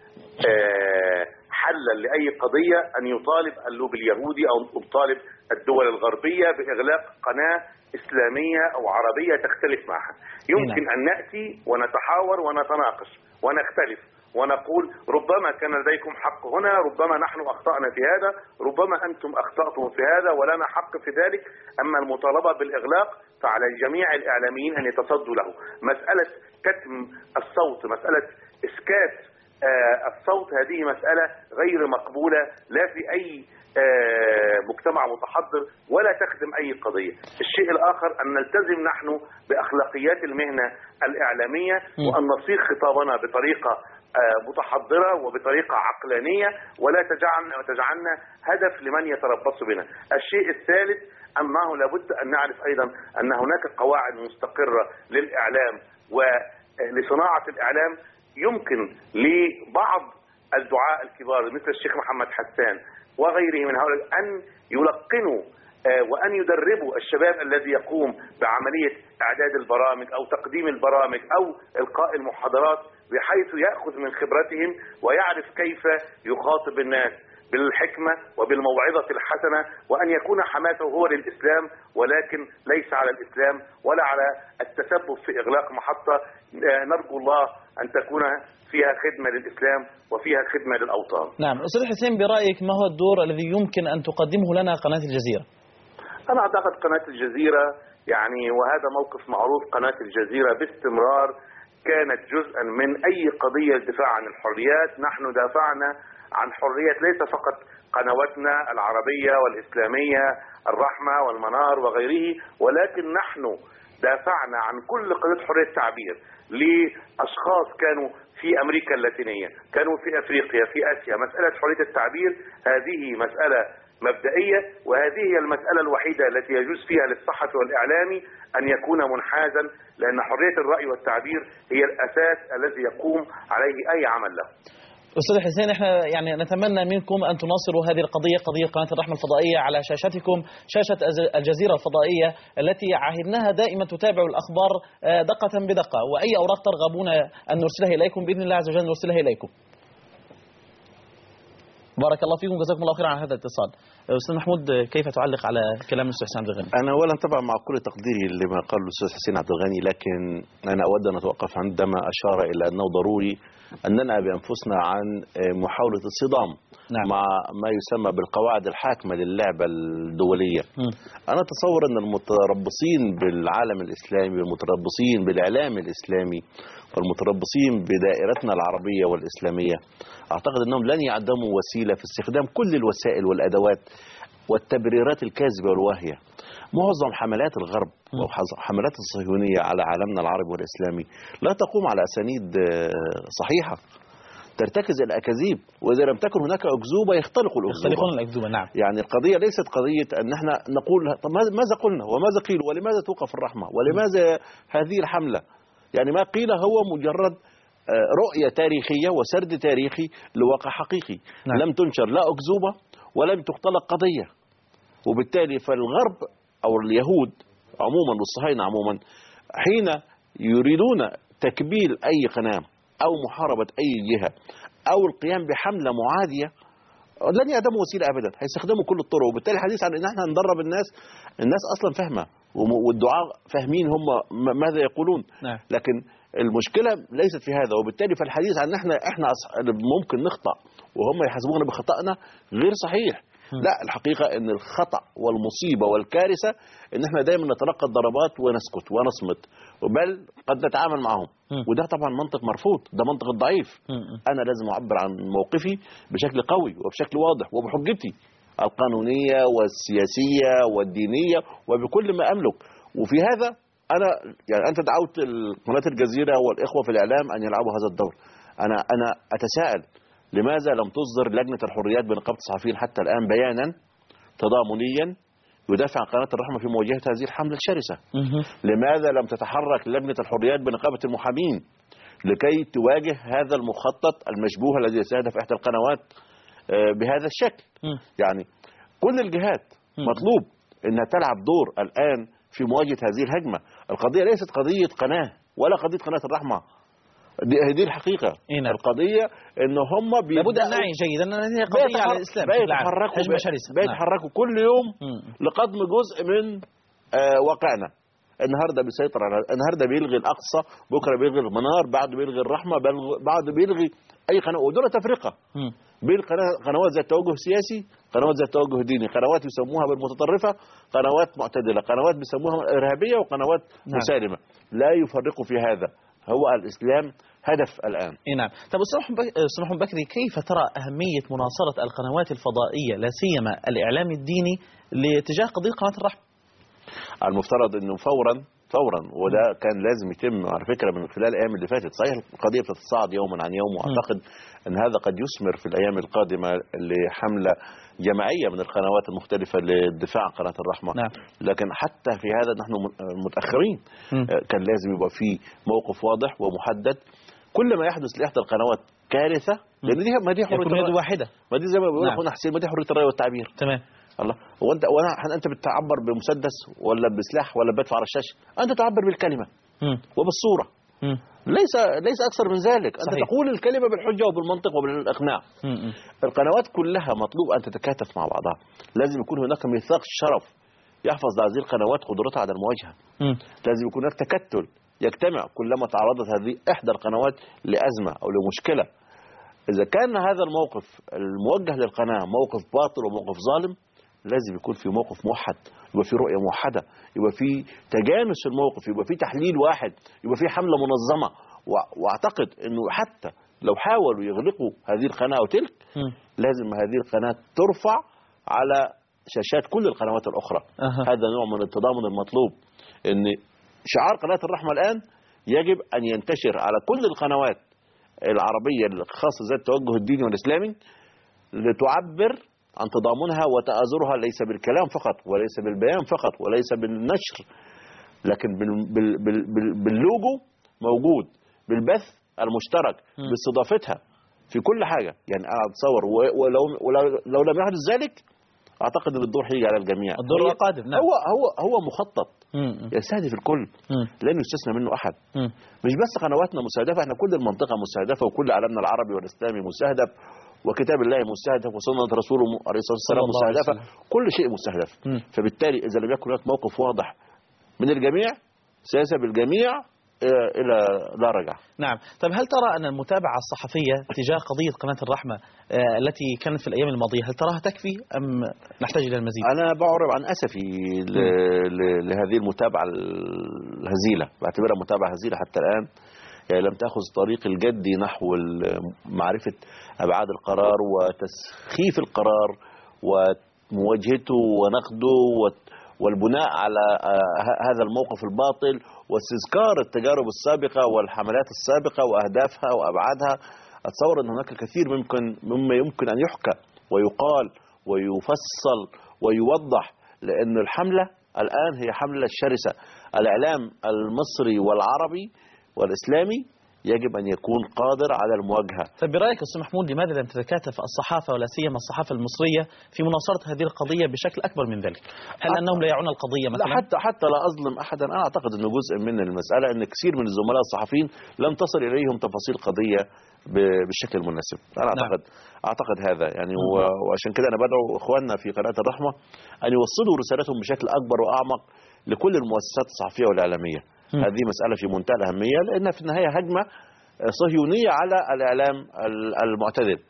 حلا لأي قضية أن يطالب اللوبي اليهودي أو يطالب الدول الغربية بإغلاق قناة إسلامية أو عربية تختلف معها. يمكن أن نأتي ونتحاور ونتناقش ونختلف ونقول ربما كان لديكم حق هنا، ربما نحن أخطأنا في هذا، ربما أنتم أخطأتم في هذا ولنا حق في ذلك. أما المطالبة بالإغلاق فعلى جميع الإعلاميين أن يتصدوا له. مسألة كتم الصوت، مسألة إسكات الصوت، هذه مسألة غير مقبولة لا في أي مجتمع متحضر ولا تخدم أي قضية. الشيء الآخر أن نلتزم نحن بأخلاقيات المهنة الإعلامية وأن نصيغ خطابنا بطريقة متحضرة وبطريقة عقلانية ولا تجعلنا هدف لمن يتربص بنا. الشيء الثالث أنه لابد أن نعرف أيضا أن هناك قواعد مستقرة للإعلام ولصناعة الإعلام. يمكن لبعض الدعاء الكبار مثل الشيخ محمد حسان وغيره من هؤلاء أن يلقنوا وأن يدربوا الشباب الذي يقوم بعملية إعداد البرامج أو تقديم البرامج أو إلقاء المحاضرات، بحيث يأخذ من خبرتهم ويعرف كيف يخاطب الناس بالحكمة وبالموعظة الحسنة، وأن يكون حماسه هو للإسلام ولكن ليس على الإسلام ولا على التسبب في إغلاق محطة نرجو الله أن تكون فيها خدمة للإسلام وفيها خدمة للأوطان. نعم أستاذ حسين، برأيك ما هو الدور الذي يمكن أن تقدمه لنا قناة الجزيرة؟ أنا أعتقد قناة الجزيرة وهذا موقف معروف، قناة الجزيرة باستمرار كانت جزءا من أي قضية الدفاع عن الحريات. نحن دافعنا عن حرية ليس فقط قنواتنا العربية والإسلامية الرحمة والمنار وغيره، ولكن نحن دافعنا عن كل قضية حرية تعبير لأشخاص كانوا في أمريكا اللاتينية، كانوا في أفريقيا، في آسيا. مسألة حرية التعبير هذه مسألة مبدئية، وهذه هي المسألة الوحيدة التي يجوز فيها للصحفي والإعلامي أن يكون منحازا، لأن حرية الرأي والتعبير هي الأساس الذي يقوم عليه أي عمل له. أستاذ حسين، احنا نتمنى منكم أن تناصروا هذه القضية، قضية قناة الرحمة الفضائية على شاشتكم، شاشة الجزيرة الفضائية التي عهدناها دائما تتابع الأخبار دقة بدقة، وأي أوراق ترغبون أن نرسلها إليكم بإذن الله عز وجل نرسلها إليكم. بارك الله فيكم، جزاكم الله خيرا على هذا الاتصال. أستاذ محمود، كيف تعلق على كلام الأستاذ حسين عبد الغني؟ أنا أولا طبعا مع كل تقديري لما قاله الأستاذ حسين عبد الغني، لكن أنا أود أن أتوقف عندما أشار إلى أنه ضروري أن ننأى بأنفسنا عن محاولة الصدام مع ما يسمى بالقواعد الحاكمة للعبة الدولية. أنا أتصور أن المتربصين بالعالم الإسلامي والمتربصين بالإعلام الإسلامي والمتربصين بدائرتنا العربية والإسلامية أعتقد أنهم لن يعدموا وسيلة في استخدام كل الوسائل والأدوات والتبريرات الكاذبة والواهية. معظم حملات الغرب وحملات الصهيونية على عالمنا العربي والإسلامي لا تقوم على أسانيد صحيحة، ترتكز الأكاذيب، وإذا لم تكن هناك أكذوبة يختلقون الأكذوبة. نعم، يعني القضية ليست قضية أن احنا نقول طب ماذا قلنا وماذا قيل ولماذا توقف الرحمة ولماذا هذه الحملة. يعني ما قيل هو مجرد رؤية تاريخية وسرد تاريخي لواقع حقيقي. نعم. لم تنشر لا أكذوبة ولم تختلق قضية، وبالتالي فالغرب أو اليهود عموما والصهاينة عموما حين يريدون تكبيل أي قناة أو محاربة أي جهة أو القيام بحملة معادية لن يعدموا وسيلة أبدا، هيستخدموا كل الطرق. وبالتالي الحديث عن أن احنا ندرب الناس أصلا فاهمة والدعاء فاهمين هم ماذا يقولون. نعم. لكن المشكلة ليست في هذا، وبالتالي فالحديث عن احنا ممكن نخطأ وهم يحاسبونا بخطأنا غير صحيح. لا، الحقيقة ان الخطأ والمصيبة والكارثة ان احنا دايما نتلقى الضربات ونسكت ونصمت، بل قد نتعامل معهم، وده طبعا منطق مرفوض، ده منطق الضعيف. انا لازم اعبر عن موقفي بشكل قوي وبشكل واضح وبحجتي القانونية والسياسية والدينية وبكل ما املك. وفي هذا انا انت دعوت قناة الجزيرة والاخوة في الاعلام ان يلعبوا هذا الدور. انا اتساءل لماذا لم تصدر لجنة الحريات بنقابة الصحفيين حتى الآن بيانا تضامنيا يدافع عن قناة الرحمة في مواجهة هذه الحملة الشرسة؟ لماذا لم تتحرك لجنة الحريات بنقابة المحامين لكي تواجه هذا المخطط المشبوه الذي يستهدف إحدى القنوات بهذا الشكل؟ يعني كل الجهات مطلوب أنها تلعب دور الآن في مواجهة هذه الهجمة. القضية ليست قضية قناة ولا قضية قناة الرحمة، دي الحقيقة. القضية ان هم لابد ان نعي جيدا ان هي قضية على الاسلام بيتحركوا كل يوم لقضم جزء من واقعنا. النهارده بيسيطر على، النهارده بيلغي الاقصى، بكره بيلغي المنار، بعده بيلغي الرحمه، بعده بيلغي اي قناه، ودول تفرقه بين قنوات ذات توجه سياسي، قنوات ذات توجه ديني، قنوات يسموها بالمتطرفه، قنوات معتدله، قنوات بيسموها ارهابيه، وقنوات مسالمه. لا يفرقوا في هذا، هو الاسلام هدف الان. نعم. طب استاذ محمد بكري، كيف ترى اهميه مناصره القنوات الفضائيه لا سيما الاعلام الديني لاتجاه قضيه قناه الرحمه؟ المفترض انه فورا وده كان لازم يتم على فكره من خلال الايام اللي فاتت. صحيح القضيه بتتصاعد يوما عن يوم، واعتقد ان هذا قد يثمر في الايام القادمه لحمله جماعيه من القنوات المختلفه للدفاع عن قناه الرحمه. نعم. لكن حتى في هذا نحن متاخرين. كان لازم يبقى في موقف واضح ومحدد. كل ما يحدث لاحدى القنوات كارثه، لان دي ما دي حريه يد واحده، ما دي زي ما بيقولوا اخونا حسين، ما دي حريه الراي والتعبير. تمام. الله، هو انت بتعبر بمسدس ولا بسلاح ولا بدفع على الشاشه؟ انت تعبر بالكلمه وبالصوره. ليس اكثر من ذلك. انت صحيح. تقول الكلمه بالحجه وبالمنطق وبالاقناع. القنوات كلها مطلوب ان تتكاتف مع بعضها. لازم يكون هناك ميثاق شرف يحفظ هذه القنوات قدرتها على المواجهه. لازم يكون هناك تكتل يجتمع كلما تعرضت هذه احدى القنوات لازمه او لمشكله. اذا كان هذا الموقف الموجه للقناه موقف باطل وموقف ظالم، لازم يكون في موقف موحد، يبقى في رؤية موحدة، يبقى في تجانس الموقف، يبقى في تحليل واحد، يبقى في حملة منظمة. واعتقد انه حتى لو حاولوا يغلقوا هذه القناة او تلك، لازم هذه القناة ترفع على شاشات كل القنوات الاخرى. هذا نوع من التضامن المطلوب. ان شعار قناة الرحمة الان يجب ان ينتشر على كل القنوات العربية الخاصة ذات التوجه الديني والاسلامي، لتعبر عن تضامنها وتآزرها ليس بالكلام فقط، وليس بالبيان فقط، وليس بالنشر، لكن باللوجو موجود، بالبث المشترك، باستضافتها في كل حاجة. يعني أنا أتصور ولو لم يحدث ذلك أعتقد أن الدور هيجي على الجميع. الدور القادم. نعم. هو مخطط يستهدف الكل، لن يستثنى منه أحد. مش بس قنواتنا مستهدفة، احنا كل المنطقة مستهدفة، وكل عالمنا العربي والإسلامي مستهدف، وكتاب الله مستهدف، وسنة رسوله عليه الصلاة والسلام مستهدفة، كل شيء مستهدف. فبالتالي إذا لم يكن هناك موقف واضح من الجميع سيذهب الجميع إلى لا رجع. نعم. طيب هل ترى أن المتابعة الصحفية تجاه قضية قناة الرحمة التي كانت في الأيام الماضية هل تراها تكفي أم نحتاج إلى المزيد؟ أنا بعرب عن أسفي لهذه المتابعة الهزيلة، بعتبرها متابعة هزيلة حتى الآن. يعني لم تأخذ طريق الجد نحو معرفة أبعاد القرار وتسخيف القرار ومواجهته ونقده والبناء على هذا الموقف الباطل، واستذكار التجارب السابقة والحملات السابقة وأهدافها وأبعادها. أتصور أن هناك الكثير مما يمكن أن يحكى ويقال ويفصل ويوضح، لأن الحملة الآن هي حملة شرسة. الإعلام المصري والعربي والإسلامي يجب أن يكون قادر على المواجهة. طيب برأيك أستاذ محمود، لماذا لم تتكاتف الصحافة ولا سيما الصحافة المصرية في مناصرة هذه القضية بشكل أكبر من ذلك؟ هل أنهم لا يعون القضية مثلا؟ لا، حتى لا أظلم أحدا. أنا أعتقد أنه جزء من المسألة أن كثير من الزملاء الصحفيين لم تصل إليهم تفاصيل القضية بالشكل المناسب. أنا أعتقد هذا يعني. وعشان كده أنا بدعو إخواننا في قناة الرحمة أن يوصلوا رسالتهم بشكل أكبر وأعمق لكل المؤسسات الصحفية والإعلامية. هذه مسألة في منتهى الأهمية، لأنها في النهاية هجمة صهيونية على الإعلام المعتدل.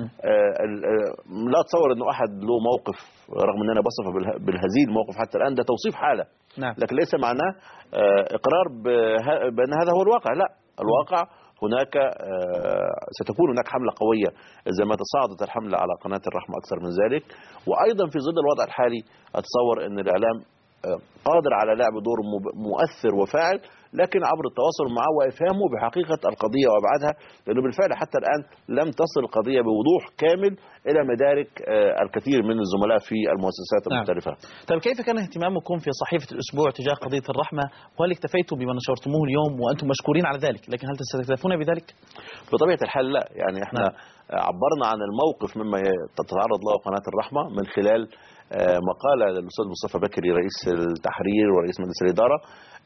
لا أتصور أنه أحد له موقف، رغم أن أنا بصفه بالهزيل موقف حتى الآن، ده توصيف حالة. نعم. لكن ليس معناه إقرار بأن هذا هو الواقع. لا، الواقع هناك ستكون هناك حملة قوية إذا ما تصاعدت الحملة على قناة الرحمة أكثر من ذلك. وأيضا في ظل الوضع الحالي أتصور أن الإعلام قادر على لعب دور مؤثر وفاعل لكن عبر التواصل معه وإفهامه بحقيقة القضية وأبعادها، لأنه بالفعل حتى الآن لم تصل القضية بوضوح كامل إلى مدارك الكثير من الزملاء في المؤسسات المختلفة. طيب كيف كان اهتمامكم في صحيفة الأسبوع تجاه قضية الرحمة، وهل اكتفيتم بما نشرتموه اليوم وأنتم مشكورين على ذلك، لكن هل ستكتفون بذلك؟ بطبيعة الحال لا، يعني احنا عبرنا عن الموقف مما تتعرض له قناة الرحمة من خلال مقالة للأستاذ مصطفى بكري رئيس التحرير ورئيس مجلس الإدارة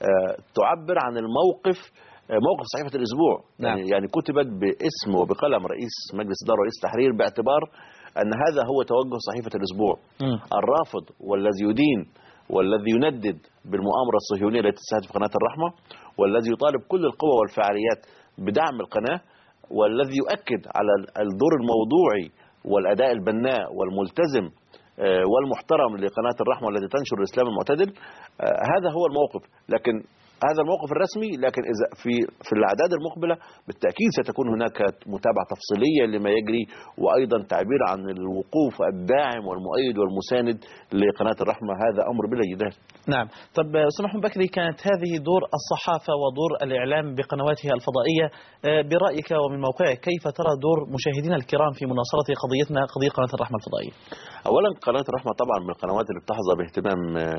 تعبر عن الموقف، موقف صحيفة الأسبوع. يعني كتبت باسم وبقلم رئيس مجلس الإدارة ورئيس التحرير، باعتبار أن هذا هو توجه صحيفة الأسبوع. الرافض والذي يدين والذي يندد بالمؤامرة الصهيونية التي تستهدف قناة الرحمة، والذي يطالب كل القوى والفعاليات بدعم القناة، والذي يؤكد على الدور الموضوعي والأداء البناء والملتزم والمحترم لقناة الرحمة التي تنشر الإسلام المعتدل. هذا هو الموقف، لكن هذا الموقف الرسمي. لكن إذا في الأعداد المقبلة بالتأكيد ستكون هناك متابعة تفصيلية لما يجري، وأيضا تعبير عن الوقوف الداعم والمؤيد والمساند لقناة الرحمة. هذا أمر بلا جدال. نعم. طب أستاذ محمود بكري، كانت هذه دور الصحافة ودور الإعلام بقنواتها الفضائية. برأيك ومن موقعك كيف ترى دور مشاهدينا الكرام في مناصرة قضيتنا، قضية قناة الرحمة الفضائية؟ أولا قناة الرحمة طبعا من القنوات اللي بتحظى باهتمام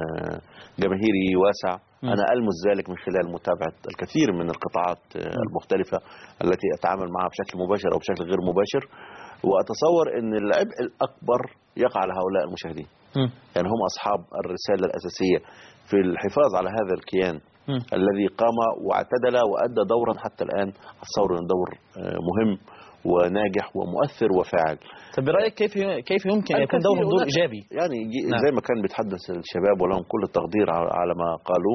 جماهيري واسع. أنا ألمس ذلك من خلال متابعة الكثير من القطاعات المختلفة التي أتعامل معها بشكل مباشر أو بشكل غير مباشر، وأتصور أن العبء الأكبر يقع على هؤلاء المشاهدين. يعني هم أصحاب الرسالة الأساسية في الحفاظ على هذا الكيان الذي قام واعتدل وأدى دورا حتى الآن أتصور أنه دور مهم وناجح ومؤثر وفاعل. طب برأيك كيف يمكن يكون دور إيجابي؟ يعني زي ما كان بيتحدث الشباب ولهم كل التقدير على ما قالوه،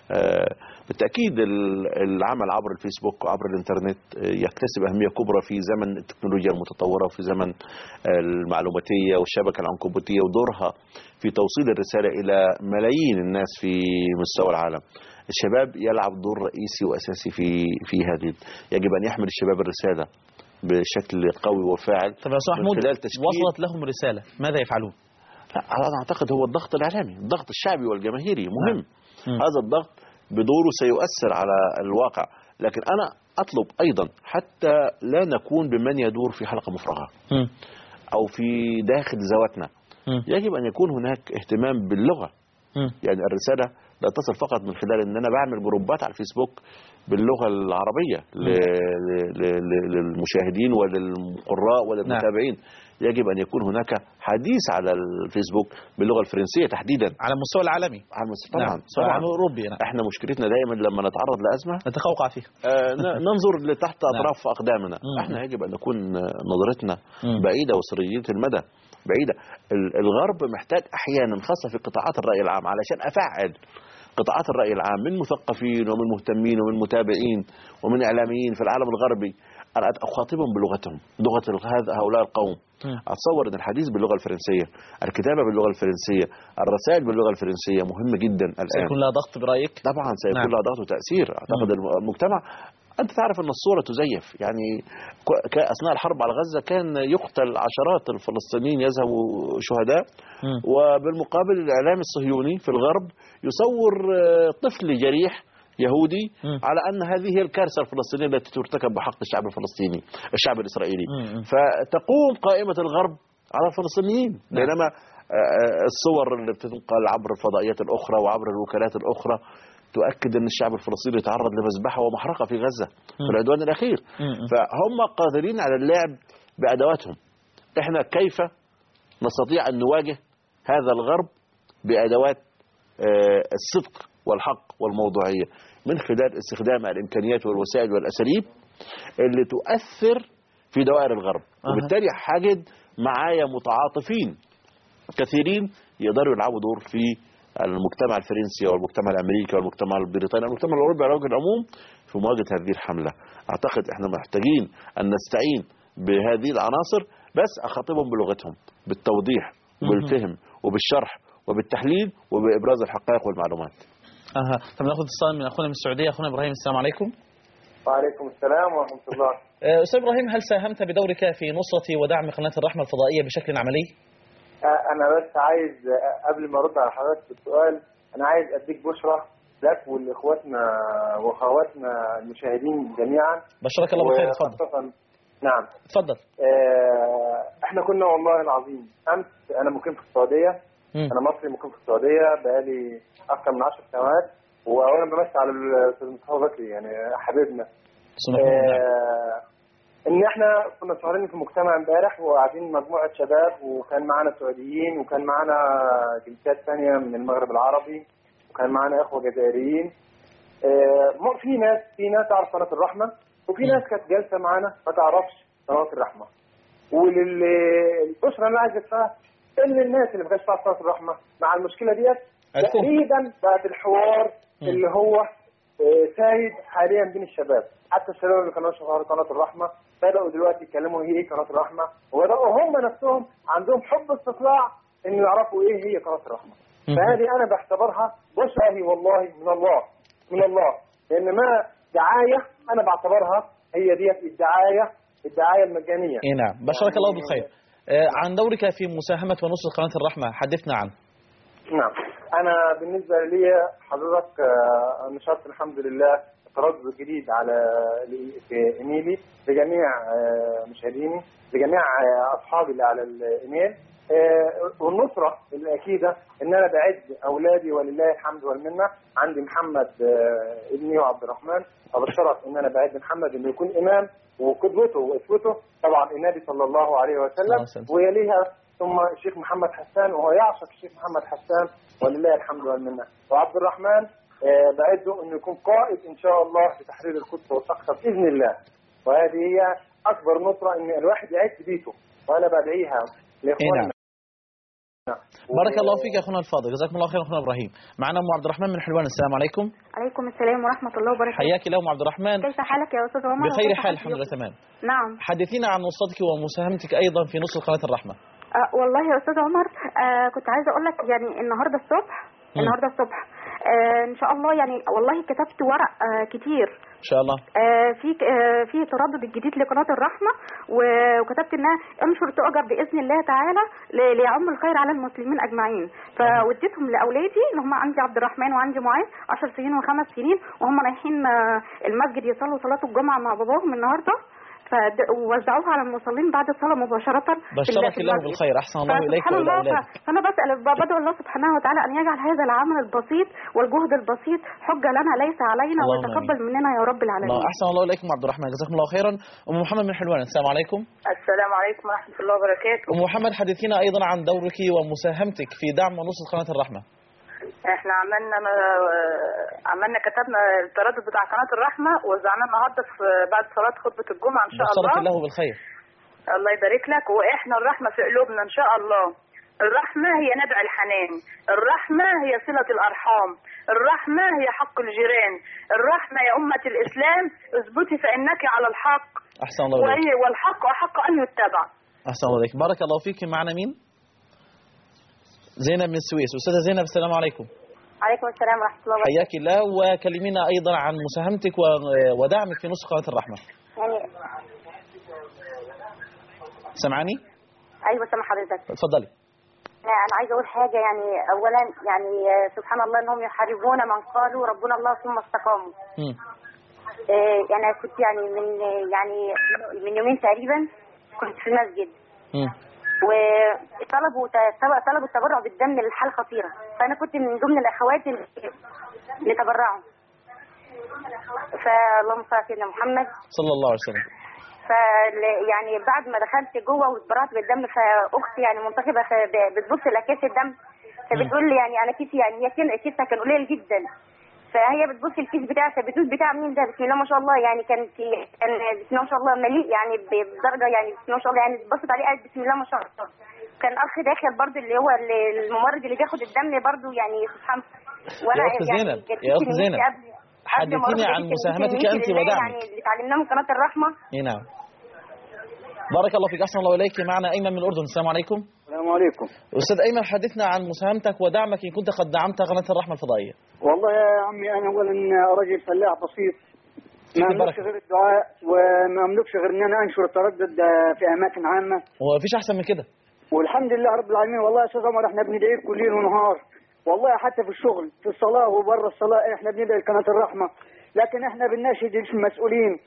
بالتأكيد العمل عبر الفيسبوك وعبر الإنترنت يكتسب أهمية كبرى في زمن التكنولوجيا المتطورة وفي زمن المعلوماتية والشبكة العنكبوتية، ودورها في توصيل الرسالة إلى ملايين الناس في مستوى العالم. الشباب يلعب دور رئيسي وأساسي في هذه. يجب أن يحمل الشباب الرسالة بشكل قوي وفاعل. طب يا أستاذ محمود، وصلت لهم رسالة، ماذا يفعلون؟ أنا أعتقد هو الضغط الإعلامي، الضغط الشعبي والجماهيري مهم. هذا الضغط بدوره سيؤثر على الواقع، لكن أنا أطلب أيضا حتى لا نكون بمن يدور في حلقة مفرغة أو في داخل ذواتنا. يجب أن يكون هناك اهتمام باللغة. يعني الرسالة لا تصل فقط من خلال أن أنا بعمل جروبات على الفيسبوك باللغة العربية للمشاهدين وللقراء وللمتابعين. يجب أن يكون هناك حديث على الفيسبوك باللغة الفرنسية تحديدا على المستوى العالمي. على المستوى طبعا الأوروبي. احنا مشكلتنا دائما لما نتعرض لأزمة نتقوقع فيها، ننظر لتحت أطراف أقدامنا. احنا يجب أن نكون نظرتنا بعيدة وسرية المدى، بعيدة. الغرب محتاج أحيانا خاصة في قطاعات الرأي العام علشان أفعل قطاعات الرأي العام من مثقفين ومن مهتمين ومن متابعين ومن إعلاميين في العالم الغربي، أنا أخاطبهم بلغتهم، لغة هؤلاء القوم. أتصور أن الحديث باللغة الفرنسية، الكتابة باللغة الفرنسية، الرسائل باللغة الفرنسية مهمة جدا الآن. سيكون لها ضغط برأيك؟ طبعا سيكون لها ضغط وتأثير. أعتقد المجتمع، أنت تعرف أن الصورة تزيف. يعني أثناء الحرب على غزة كان يقتل عشرات الفلسطينيين، يذهبوا شهداء، وبالمقابل الإعلام الصهيوني في الغرب يصور طفل جريح يهودي على أن هذه هي الكارثة الفلسطينية التي ترتكب بحق الشعب الفلسطيني، الشعب الإسرائيلي. فتقوم قائمة الغرب على الفلسطينيين، بينما الصور اللي بتنقل عبر الفضائيات الأخرى وعبر الوكالات الأخرى تؤكد أن الشعب الفلسطيني يتعرض لمذبحة ومحرقة في غزة في العدوان الأخير. فهم قادرين على اللعب بأدواتهم. إحنا كيف نستطيع أن نواجه هذا الغرب بأدوات الصدق والحق والموضوعية من خلال استخدام الإمكانيات والوسائل والأساليب اللي تؤثر في دوائر الغرب. وبالتالي حاجد معايا متعاطفين كثيرين يقدروا يلعبوا دور في المجتمع الفرنسي والمجتمع الأمريكي والمجتمع البريطاني والمجتمع الأوروبي على وجه العموم في مواجهة هذه الحملة. أعتقد إحنا محتاجين أن نستعين بهذه العناصر، بس أخاطبهم بلغتهم، بالتوضيح وبالفهم وبالشرح وبالتحليل وبإبراز الحقائق والمعلومات. طب ناخذ اتصال من أخونا من السعودية. أخونا إبراهيم، السلام عليكم. وعليكم السلام ورحمة الله. أستاذ إبراهيم، هل ساهمت بدورك في نصرة ودعم قناة الرحمة الفضائية بشكل عملي؟ أنا بس عايز قبل ما أرد على حضرتك السؤال، أنا عايز أديك بشرة لك ولاخواتنا واخواتنا المشاهدين جميعا. بشرك الله بالخير. اتفضل. نعم اتفضل. احنا كنا والله العظيم امس، انا مقيم في السعوديه. انا مصري مقيم في السعوديه بقالي اكثر من 10 سنوات، واولا بمسي على الاستاذ مصطفى بكري يعني حبيبنا. ان احنا كنا سهرانين في مجتمع امبارح وقاعدين مجموعه شباب، وكان معانا سعوديين وكان معانا جنسيات ثانيه من المغرب العربي وكان معانا اخوه جزائريين. في ناس تعرف قناه الرحمه، وفي ناس كانت جالسه معانا ما تعرفش قناه الرحمه. وللاسره اللي عايزه تفهم ان الناس اللي ما كانتش تعرف قناه الرحمه مع المشكله ديت تقريبا بعد الحوار اللي هو سايد حاليا بين الشباب، حتى الشباب اللي كانوا شغالين قناه الرحمه بداوا دلوقتي يتكلموا هي ايه قناه الرحمه، وبداوا هم نفسهم عندهم حب استطلاع ان يعرفوا ايه هي قناه الرحمه. فهذه انا بعتبرها بشرى والله من الله، لان ما دعايه انا بعتبرها هي ديت الدعايه المجانيه. اي نعم. بشرك الله بالخير. عن دورك في مساهمه ونصر قناه الرحمه حدثنا عنه. نعم، انا بالنسبه لي حضرتك نشرت الحمد لله تردد جديد على في ايميلي لجميع مشاهديني، لجميع اصحابي اللي على الايميل. والنصره الاكيده ان انا بعد اولادي ولله الحمد والمنه. عندي محمد ابني وعبد الرحمن، ابشرك ان انا بعد محمد انه يكون امام وقدوته واسوته طبعا النبي صلى الله عليه وسلم، ويليها ثم الشيخ محمد حسان وهو يعشق الشيخ محمد حسان ولله الحمد والمنه. وعبد الرحمن بعده انه يكون قائد ان شاء الله في تحرير القدس والاقصى باذن الله. وهذه هي اكبر نصره ان الواحد يعد بيته، وانا بدعيها لاخواننا. بارك الله فيك يا اخونا الفاضل، جزاكم الله خير اخونا ابراهيم. معنا ام عبد الرحمن من حلوان. السلام عليكم. عليكم السلام ورحمه الله وبركاته. حياك الله ام عبد الرحمن. كيف حالك يا استاذ عمر؟ بخير حال الحمد لله تمام. نعم. حدثينا عن نصرتك ومساهمتك ايضا في نصر قناه الرحمه. والله يا استاذ عمر كنت عايزه اقول لك يعني النهارده الصبح ان شاء الله يعني والله كتبت ورق كتير ان شاء الله في تردد الجديد لقناه الرحمه، وكتبت انها انشر تؤجر باذن الله تعالى ليعم الخير على المسلمين اجمعين. فوديتهم لاولادي اللي هم عندي عبد الرحمن وعندي معاذ 10 سنين و5 سنين، وهم رايحين المسجد يصلوا صلاه الجمعه مع باباهم النهارده، ووزعوها على المصلين بعد الصلاه مباشره. بشرك الله بالخير. احسن الله اليك والى اولادك. فانا بدعو الله سبحانه وتعالى ان يجعل هذا العمل البسيط والجهد البسيط حجه لنا ليس علينا، ويتقبل مننا يا رب العالمين. احسن الله اليكم عبد الرحمن، جزاكم الله خيرا. ام محمد من حلوان. السلام عليكم. السلام عليكم ورحمه الله وبركاته. ام محمد حدثينا ايضا عن دورك ومساهمتك في دعم ونصر قناه الرحمه. احنا عملنا كتبنا التردد بتاع قناه الرحمه ووزعناه النهارده بعد صلاه خطبه الجمعه ان شاء الله. بشرك الله بالخير. الله يبارك لك. واحنا الرحمه في قلوبنا ان شاء الله. الرحمه هي نبع الحنان، الرحمه هي صله الارحام، الرحمه هي حق الجيران، الرحمه يا امه الاسلام اثبتي فانك على الحق. احسن الله اليك. والحق احق ان يتبع. احسن الله اليك. بارك الله فيك. معنا مين؟ زينب من السويس. أستاذة زينب السلام عليكم. عليكم السلام ورحمة الله وبركاته. حياك الله، وكلمينا أيضا عن مساهمتك ودعمك في نصر قناة الرحمة. يعني سمعاني؟ أيوة سامع حضرتك. اتفضلي. أنا عايزة أقول حاجة، يعني أولا يعني سبحان الله إنهم يحاربون من قالوا ربنا الله ثم استقاموا. يعني كنت يعني من يومين تقريبا كنت في المسجد. وطلبوا التبرع بالدم للحالة خطيرة، فأنا كنت من ضمن الأخوات اللي تبرعوا. فاللهم صل على سيدنا محمد صلى الله عليه وسلم. يعني بعد ما دخلت جوه واتبرعت بالدم، فأختي يعني منتخبة بتبص لأكياس الدم، فبتقول لي يعني أنا كيسي يعني كيسها كان قليل جدا، فهي بتبص الكيس بتاعها فبتقول بتاع مين ده؟ بسم الله ما شاء الله، يعني كان بسم الله ما شاء الله مليء يعني بدرجه يعني بسم الله ما شاء الله، يعني بصت عليه قالت بسم الله ما شاء الله. كان اخ داخل برضه اللي هو الممرض اللي بياخد الدم برضه يعني سبحان الله. يا اخت زينب يا اخت زينب حدثيني عن مساهمتك انت ودعمك. يعني اللي اتعلمناه من قناه الرحمه. اي نعم. بارك الله فيك. احسن الله اليك. معنا ايمن من الاردن. السلام عليكم. السلام عليكم. استاذ ايمن حدثنا عن مساهمتك ودعمك ان كنت قد دعمت قناه الرحمه الفضائيه. والله يا عمي انا اولا رجل فلاح بسيط، ما املكش غير الدعاء وما املكش غير ان انا انشر التردد في اماكن عامه. هو مفيش احسن من كده. والحمد لله رب العالمين. والله يا استاذ عمر احنا بندعيك كل ليل ونهار والله حتى في الشغل في الصلاة وبره الصلاة احنا بندعي قناة الرحمة، لكن احنا بنناشد المسؤولين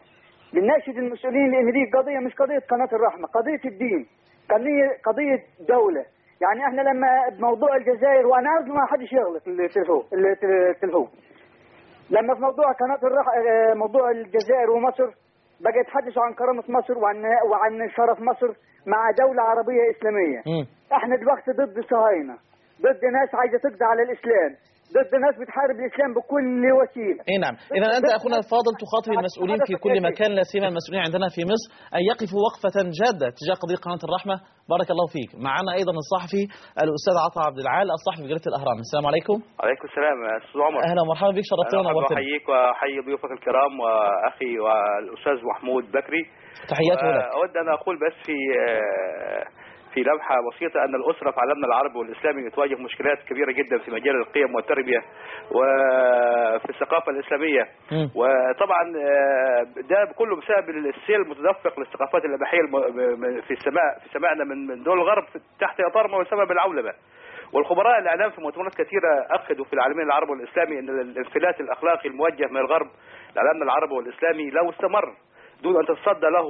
لان دي قضية مش قضية قناة الرحمة، قضية الدين، قضية دولة. يعني احنا لما بموضوع الجزائر، وانا عارف ما حدش يغلط التلفون لما في موضوع موضوع الجزائر ومصر بقى يتحدثوا عن كرامة مصر وعن شرف مصر مع دولة عربية إسلامية. احنا دلوقتي ضد الصهاينة، ضد ناس عايزة تقضي على الإسلام، ضد ناس بتحارب الإسلام بكل وسيلة. نعم. إذا أنت أخونا الفاضل تخاطب المسؤولين في كل مكان، لا سيما المسؤولين عندنا في مصر، أن يقفوا وقفة جادة تجاه قضية قناة الرحمة. بارك الله فيك. معنا أيضا الصحفي الأستاذ عطا عبد العال، الصحفي في جريدة الأهرام. السلام عليكم. وعليكم السلام أستاذ عمر. أهلا ومرحبا بك، شرفتنا ونورتنا. أحييك وأحيي ضيوفك الكرام وأخي والأستاذ محمود بكري. تحياتي لك. أود أن أقول بس في لمحة بسيطة أن الأسرة في عالمنا العربي والإسلامي تواجه مشكلات كبيرة جدا في مجال القيم والتربية وفي الثقافة الإسلامية. وطبعا ده كله بسبب السيل المتدفق للثقافات الإباحية في سماعنا من دول الغرب تحت إطار ما يسمى بالعولمة. والخبراء الإعلام في مؤتمرات كثيرة أكدوا في العالمين العربي والإسلامي أن الانفلات الأخلاقي الموجه من الغرب لعالمنا العربي والإسلامي لو استمر دون أن تتصدى له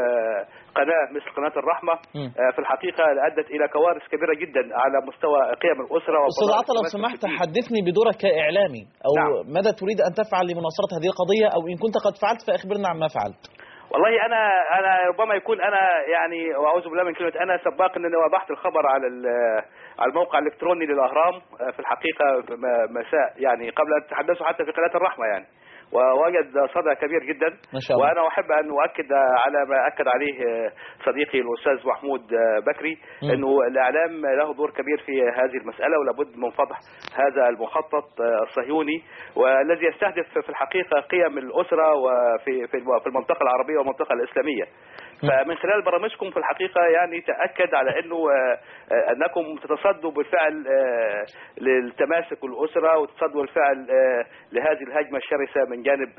قناة مثل قناة الرحمة في الحقيقة أدت إلى كوارث كبيرة جدا على مستوى قيم الأسرة. أستاذ عطا لو سمحت حدثني بدورك كإعلامي، أو ماذا تريد أن تفعل لمناصرة هذه القضية، أو إن كنت قد فعلت فأخبرنا عما فعلت. والله أنا ربما يكون أنا يعني وأعوذ بالله من كلمة أنا سباق أنني وضعت الخبر على الموقع الإلكتروني للأهرام في الحقيقة مساء يعني قبل أن تتحدثوا حتى في قناة الرحمة يعني، ووجد صدى كبير جدا. وأنا أحب أن أؤكد على ما أكد عليه صديقي الأستاذ محمود بكري أنه الإعلام له دور كبير في هذه المسألة، ولابد من فضح هذا المخطط الصهيوني والذي يستهدف في الحقيقة قيم الأسرة وفي المنطقة العربية والمنطقة الإسلامية. فمن خلال برامجكم في الحقيقة يعني تأكد على أنكم تتصدوا بالفعل للتماسك الأسرة وتصدوا بالفعل لهذه الهجمة الشرسة من جانب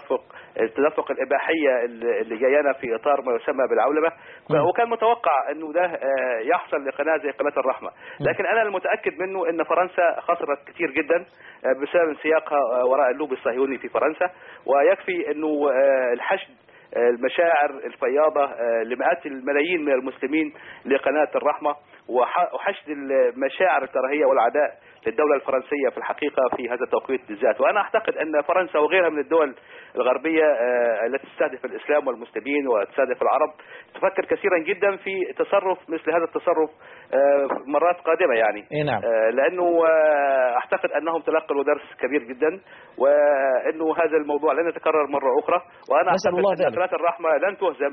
التدفق الإباحية اللي جاينا في إطار ما يسمى بالعولمة. وكان متوقع أنه ده يحصل لقناة زي قناة الرحمة، لكن أنا المتأكد منه أن فرنسا خسرت كتير جدا بسبب انسياقها وراء اللوبي الصهيوني في فرنسا، ويكفي أنه الحشد المشاعر الفياضة لمئات الملايين من المسلمين لقناة الرحمة وحشد المشاعر الكراهية والعداء للدولة الفرنسية في الحقيقة في هذا التوقيت بالذات. وأنا أعتقد أن فرنسا وغيرها من الدول الغربية التي تستهدف الإسلام والمسلمين وتستهدف العرب تفكر كثيرا جدا في تصرف مثل هذا التصرف مرات قادمة يعني. نعم. لأنه أعتقد أنهم تلقوا درس كبير جدا، وأنه هذا الموضوع لن يتكرر مرة أخرى. وأنا أعتقد أن قناة الرحمة لن تهزم،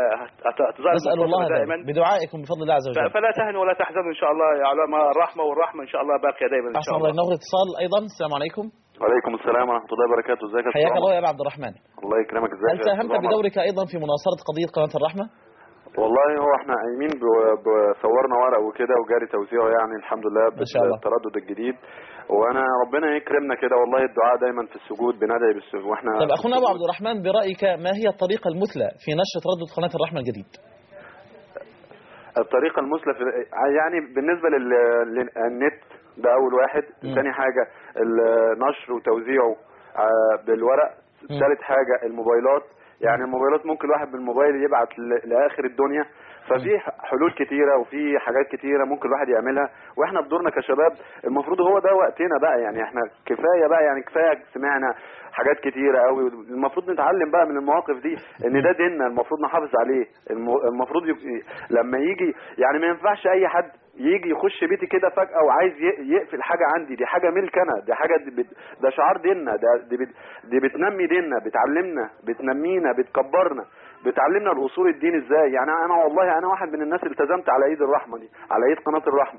نسأل الله دائما بدعائكم بفضل الله عز وجل. فلا تهنوا ولا تحزنوا إن شاء الله يا علماء. الرحمة والرحمة إن شاء الله باقية دائما إن شاء الله. ناخذ اتصال أيضا. السلام عليكم. وعليكم السلام ورحمة الله وبركاته. ازيك يا حياك الله يا أبو عبد الرحمن. الله يكرمك. ازيك؟ هل ساهمت بدورك أيضا في مناصرة قضية قناة الرحمة؟ والله هو احنا قايمين صورنا ورق وكده وجاري توزيعه يعني الحمد لله بالتردد الجديد، وانا ربنا يكرمنا كده والله. الدعاء دايما في السجود بندعي بالسجود واحنا. طب اخونا ابو عبد الرحمن برأيك ما هي الطريقة المثلى في نشر تردد قناة الرحمة الجديد؟ الطريقة المثلى يعني بالنسبة للنت ده اول واحد. ثاني حاجة النشر وتوزيعه بالورق. ثالث حاجة الموبايلات، يعني الموبايلات ممكن الواحد بالموبايل يبعت لآخر الدنيا. ففي حلول كتيرة وفي حاجات كتيرة ممكن الواحد يعملها، واحنا بدورنا كشباب المفروض هو ده وقتنا بقى. يعني احنا كفاية بقى، يعني كفاية سمعنا حاجات كتيرة قوي، المفروض نتعلم بقى من المواقف دي ان ده ديننا المفروض نحافظ عليه. المفروض لما يجي يعني ما ينفعش اي حد يجي يخش بيتي كده فجأة وعايز يقفل حاجة عندي. دي حاجة ملك انا، دي حاجة ده شعار ديننا، دي بتنمي ديننا، بتعلمنا، بتنمينا، بتكبرنا، بتعلمنا الاصول الدين ازاي. يعني انا والله انا واحد من الناس اللي التزمت على ايد الرحمة دي، على ايد قناة الرحمة.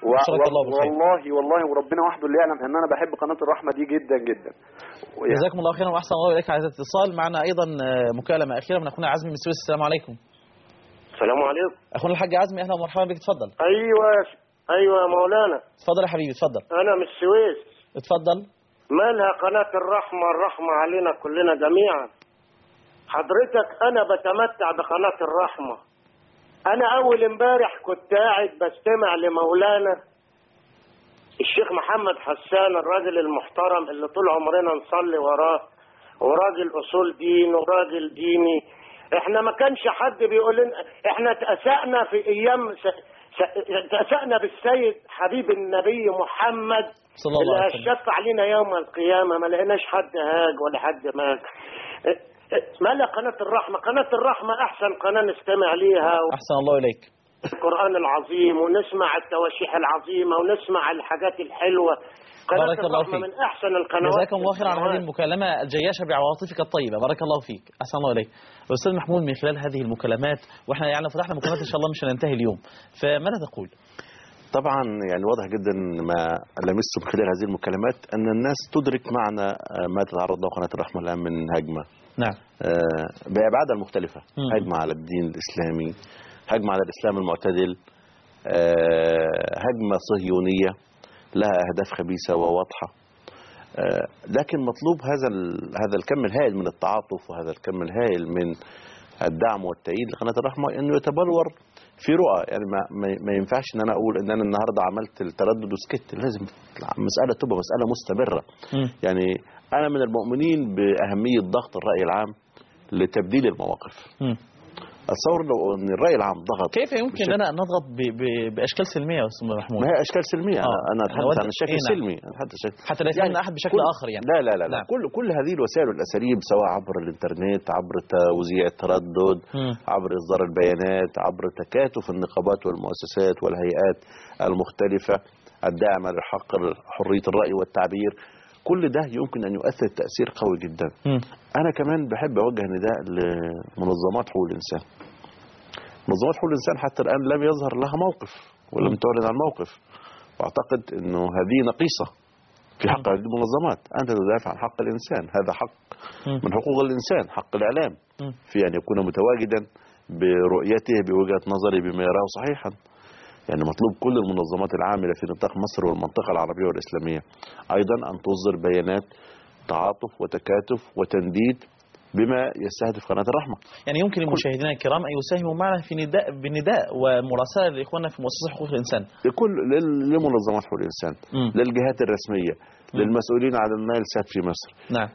والله وربنا وحده اللي يعلم ان انا بحب قناة الرحمة دي جدا جدا. جزاكم الله خيرا واحسن الله اليك على هذا الاتصال. معنا ايضا مكالمة اخيرة من اخونا عزمي من السويس. السلام عليكم. السلام عليكم. اخونا الحاج عزمي اهلا ومرحبا بك. اتفضل. ايوه يا مولانا. اتفضل يا حبيبي اتفضل. انا من السويس. اتفضل. مالها قناة الرحمة علينا كلنا جميعا. حضرتك انا بتمتع بقناة الرحمة. انا اول امبارح كنت قاعد بستمع لمولانا الشيخ محمد حسان الراجل المحترم اللي طول عمرنا نصلي وراه، وراجل اصول دين وراجل ديني. احنا ما كانش حد بيقول لنا، احنا تأسأنا في ايام تأسأنا بالسيد حبيب النبي محمد صلى الله عليه وسلم اللي هيشفع علينا يوم القيامة. ما لقيناش حد هاج ولا حد ماج. مالها قناة الرحمة؟ قناة الرحمة أحسن قناة نستمع ليها. أحسن الله إليك. القرآن العظيم، ونسمع التواشيح العظيمة، ونسمع الحاجات الحلوة. بارك الله فيك. من أحسن القنوات. جزاكم الله خيرا على هذه المكالمة الجياشة بعواطفك الطيبة. بارك الله فيك. أحسن الله إليك. أستاذ محمود، من خلال هذه المكالمات، وإحنا يعني فتحنا مكالمات إن شاء الله مش هننتهي اليوم، فماذا تقول؟ طبعا يعني واضح جدا ما لمسته من خلال هذه المكالمات أن الناس تدرك معنى ما تتعرض له قناة الرحمة الآن من هجمة. نعم. بأبعادها المختلفة. هجمة على الدين الإسلامي، هجمة على الإسلام المعتدل، هجمة صهيونية لها أهداف خبيثة وواضحة. لكن مطلوب هذا الكم الهائل من التعاطف، وهذا الكم الهائل من الدعم والتأييد لقناة الرحمة أنه يتبلور في رؤى. يعني ما ينفعش أن أنا أقول أن أنا النهاردة عملت التردد وسكت. لازم مسألة تبقى مسألة مستمرة. يعني أنا من المؤمنين بأهمية ضغط الرأي العام لتبديل المواقف. اتصور لو ان الراي العام ضغط، كيف يمكن لنا ان نضغط باشكال سلميه يا استاذ محمود؟ ما هي اشكال سلميه. انا اتحدث عن الشكل السلمي، حتى لا يفهم احد بشكل اخر يعني. لا لا لا, لا. كل هذه الوسائل والاساليب، سواء عبر الانترنت، عبر توزيع التردد، عبر اصدار البيانات، عبر تكاتف النقابات والمؤسسات والهيئات المختلفه الداعمه لحق حريه الراي والتعبير، كل ده يمكن أن يؤثر تأثير قوي جدا. أنا كمان بحب أوجه نداء لمنظمات حقوق الإنسان. منظمات حقوق الإنسان حتى الآن لم يظهر لها موقف ولم تعلن عن موقف، وأعتقد أنه هذه نقيصة في حق هذه المنظمات. أنت تدافع عن حق الإنسان، هذا حق من حقوق الإنسان، حق الإعلام في أن يكون متواجدا برؤيته بوجهة نظره بما يراه صحيحا. يعني مطلوب كل المنظمات العاملة في نطاق مصر والمنطقة العربية والإسلامية أيضا أن تصدر بيانات تعاطف وتكاتف وتنديد بما يستهدف قناة الرحمة. يعني يمكن لمشاهدينا الكرام أن يساهموا معنا في بنداء ومراسلة لإخواننا في مؤسسة حقوق الإنسان، لمنظمات حقوق الإنسان، للجهات الرسمية، للمسؤولين عن النايل سات في مصر. نعم.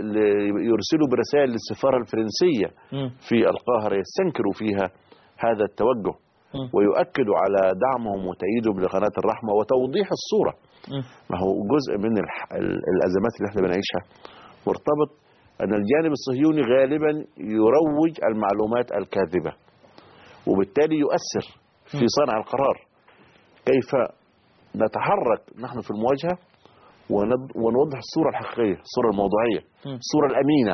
يرسلوا برسائل للسفارة الفرنسية في القاهرة يستنكروا فيها هذا التوجه، ويؤكدوا على دعمهم وتأييدهم لقناة الرحمة وتوضيح الصورة. ما هو جزء من الأزمات اللي احنا بنعيشها مرتبط أن الجانب الصهيوني غالبا يروج المعلومات الكاذبة، وبالتالي يؤثر في صنع القرار. كيف نتحرك نحن في المواجهة ونوضح الصورة الحقيقية، الصورة الموضوعية، الصورة الأمينة.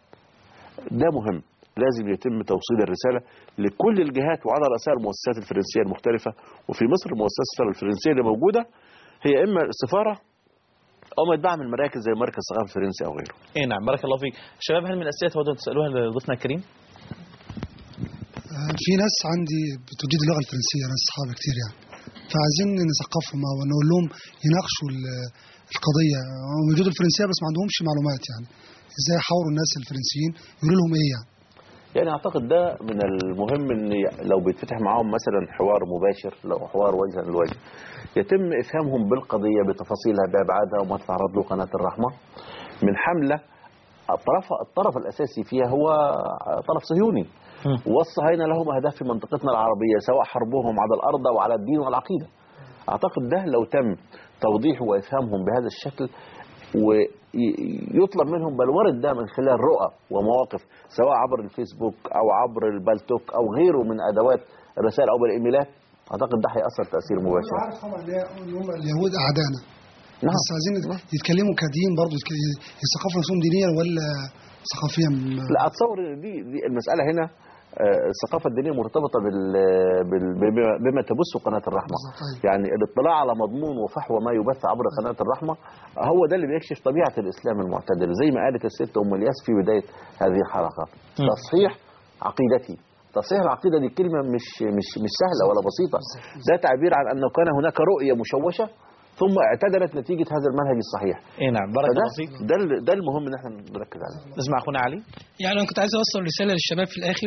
ده مهم. لازم يتم توصيل الرسالة لكل الجهات وعلى رأسها المؤسسات الفرنسية المختلفة. وفي مصر المؤسسة الفرنسية اللي موجودة هي إما السفارة أو متباع من مراكز زي مركز الثقافة الفرنسي أو غيره. إيه نعم. بارك الله فيك. شباب، هل من الأسئلة تودون تسألوها لضيفنا الكريم؟ في ناس عندي بتجيد اللغة الفرنسية، ناس صحابة كتير يعني، فعايزين نثقفهم أو نقول لهم يناقشوا القضية. هم بيجيدوا الفرنسية بس ما عندهمش معلومات، يعني إزاي يحاوروا الناس الفرنسيين يقولوا لهم إيه يعني أعتقد ده من المهم أن لو بيتفتح معاهم مثلا حوار مباشر، لو حوار وجها لوجه، يتم إفهامهم بالقضية بتفاصيلها بأبعادها وما تتعرض له قناة الرحمة من حملة الطرف الأساسي فيها هو طرف صهيوني، والصهاينة لهم أهداف في منطقتنا العربية، سواء حربهم على الأرض أو على الدين والعقيدة. أعتقد ده لو تم توضيحه وإفهامهم بهذا الشكل ويطلب منهم بل ورد ده من خلال رؤى ومواقف، سواء عبر الفيسبوك أو عبر البالتوك أو غيره من أدوات الرسائل أو بالإيميلات، أعتقد ده هيأثر تأثير مباشر. عارف طبعا ان هم اليهود أعدانا، بس عايزين يتكلموا كدين برضه، يثقفوا نفسهم دينيا ولا ثقافيا؟ لا، أتصور دي المسألة هنا الثقافة الدينية مرتبطة بما تبث قناة الرحمة. يعني الاطلاع على مضمون وفحوى ما يبث عبر قناة الرحمة هو ده اللي بيكشف طبيعة الإسلام المعتدل، زي ما قالت الست أم الياس في بداية هذه الحلقة. تصحيح عقيدتي. تصحيح العقيدة دي كلمة مش سهلة ولا بسيطة، ده تعبير عن أنه كان هناك رؤية مشوشة ثم اعتدلت نتيجة هذا المنهج الصحيح. اي نعم. بارك الله فيك. ده المهم ان احنا نركز عليه. نسمع اخونا علي. يعني انا كنت عايز اوصل رسالة للشباب في الاخر،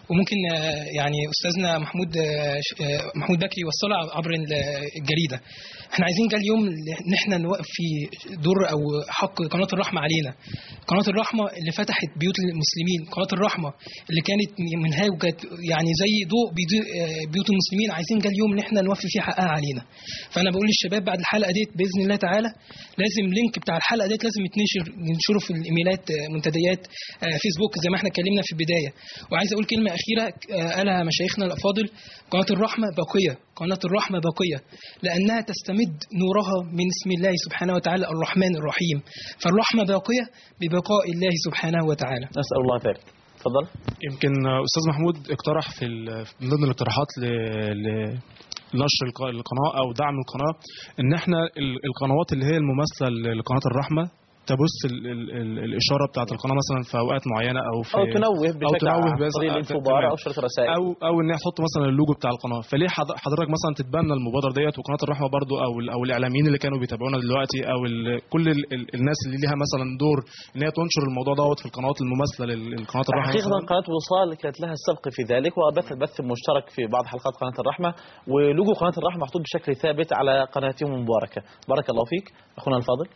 وممكن يعني استاذنا محمود بكري يوصلها عبر الجريده. احنا عايزين جه اليوم ان احنا نوقف في دور او حق قناه الرحمه علينا. قناه الرحمه اللي فتحت بيوت المسلمين، قناه الرحمه اللي كانت منهاجه يعني زي ضوء بيوت المسلمين، عايزين جه اليوم ان احنا نوفي فيه حقها علينا. فانا بقول للشباب بعد الحلقه ديت باذن الله تعالى لازم لينك بتاع الحلقه ديت لازم ننشره في الايميلات، منتديات فيسبوك زي ما احنا اتكلمنا في البدايه. وعايز اقول كلمه اخيره قالها مشايخنا الافاضل: قناه الرحمه باقيه، قناه الرحمه باقيه لانها تستمد نورها من اسم الله سبحانه وتعالى الرحمن الرحيم، فالرحمه باقيه ببقاء الله سبحانه وتعالى. نسال الله ذلك. تفضل. يمكن استاذ محمود اقترح من ضمن الاقتراحات لنشر القناه او دعم القناه ان احنا القنوات اللي هي المماثله لقناه الرحمه تبث الاشاره بتاعه القناه مثلا في اوقات معينه او تنوه بشكل عن طريق الانفوبار او شرط رسائل او ان هي تحط مثلا اللوجو بتاع القناه. فليه حضرتك مثلا تتبنى المبادره ديت وقناه الرحمه برضو او الاعلاميين اللي كانوا بيتابعونا دلوقتي او كل الناس اللي ليها مثلا دور ان هي تنشر الموضوع دوت في القنوات المماثله للقناه الرحمه. حقيقه قناه وصال كانت لها السبق في ذلك وبث البث المشترك في بعض حلقات قناه الرحمه، ولوجو قناه الرحمه محطوط بشكل ثابت على قناتهم المباركه. بارك الله فيك اخونا الفاضل.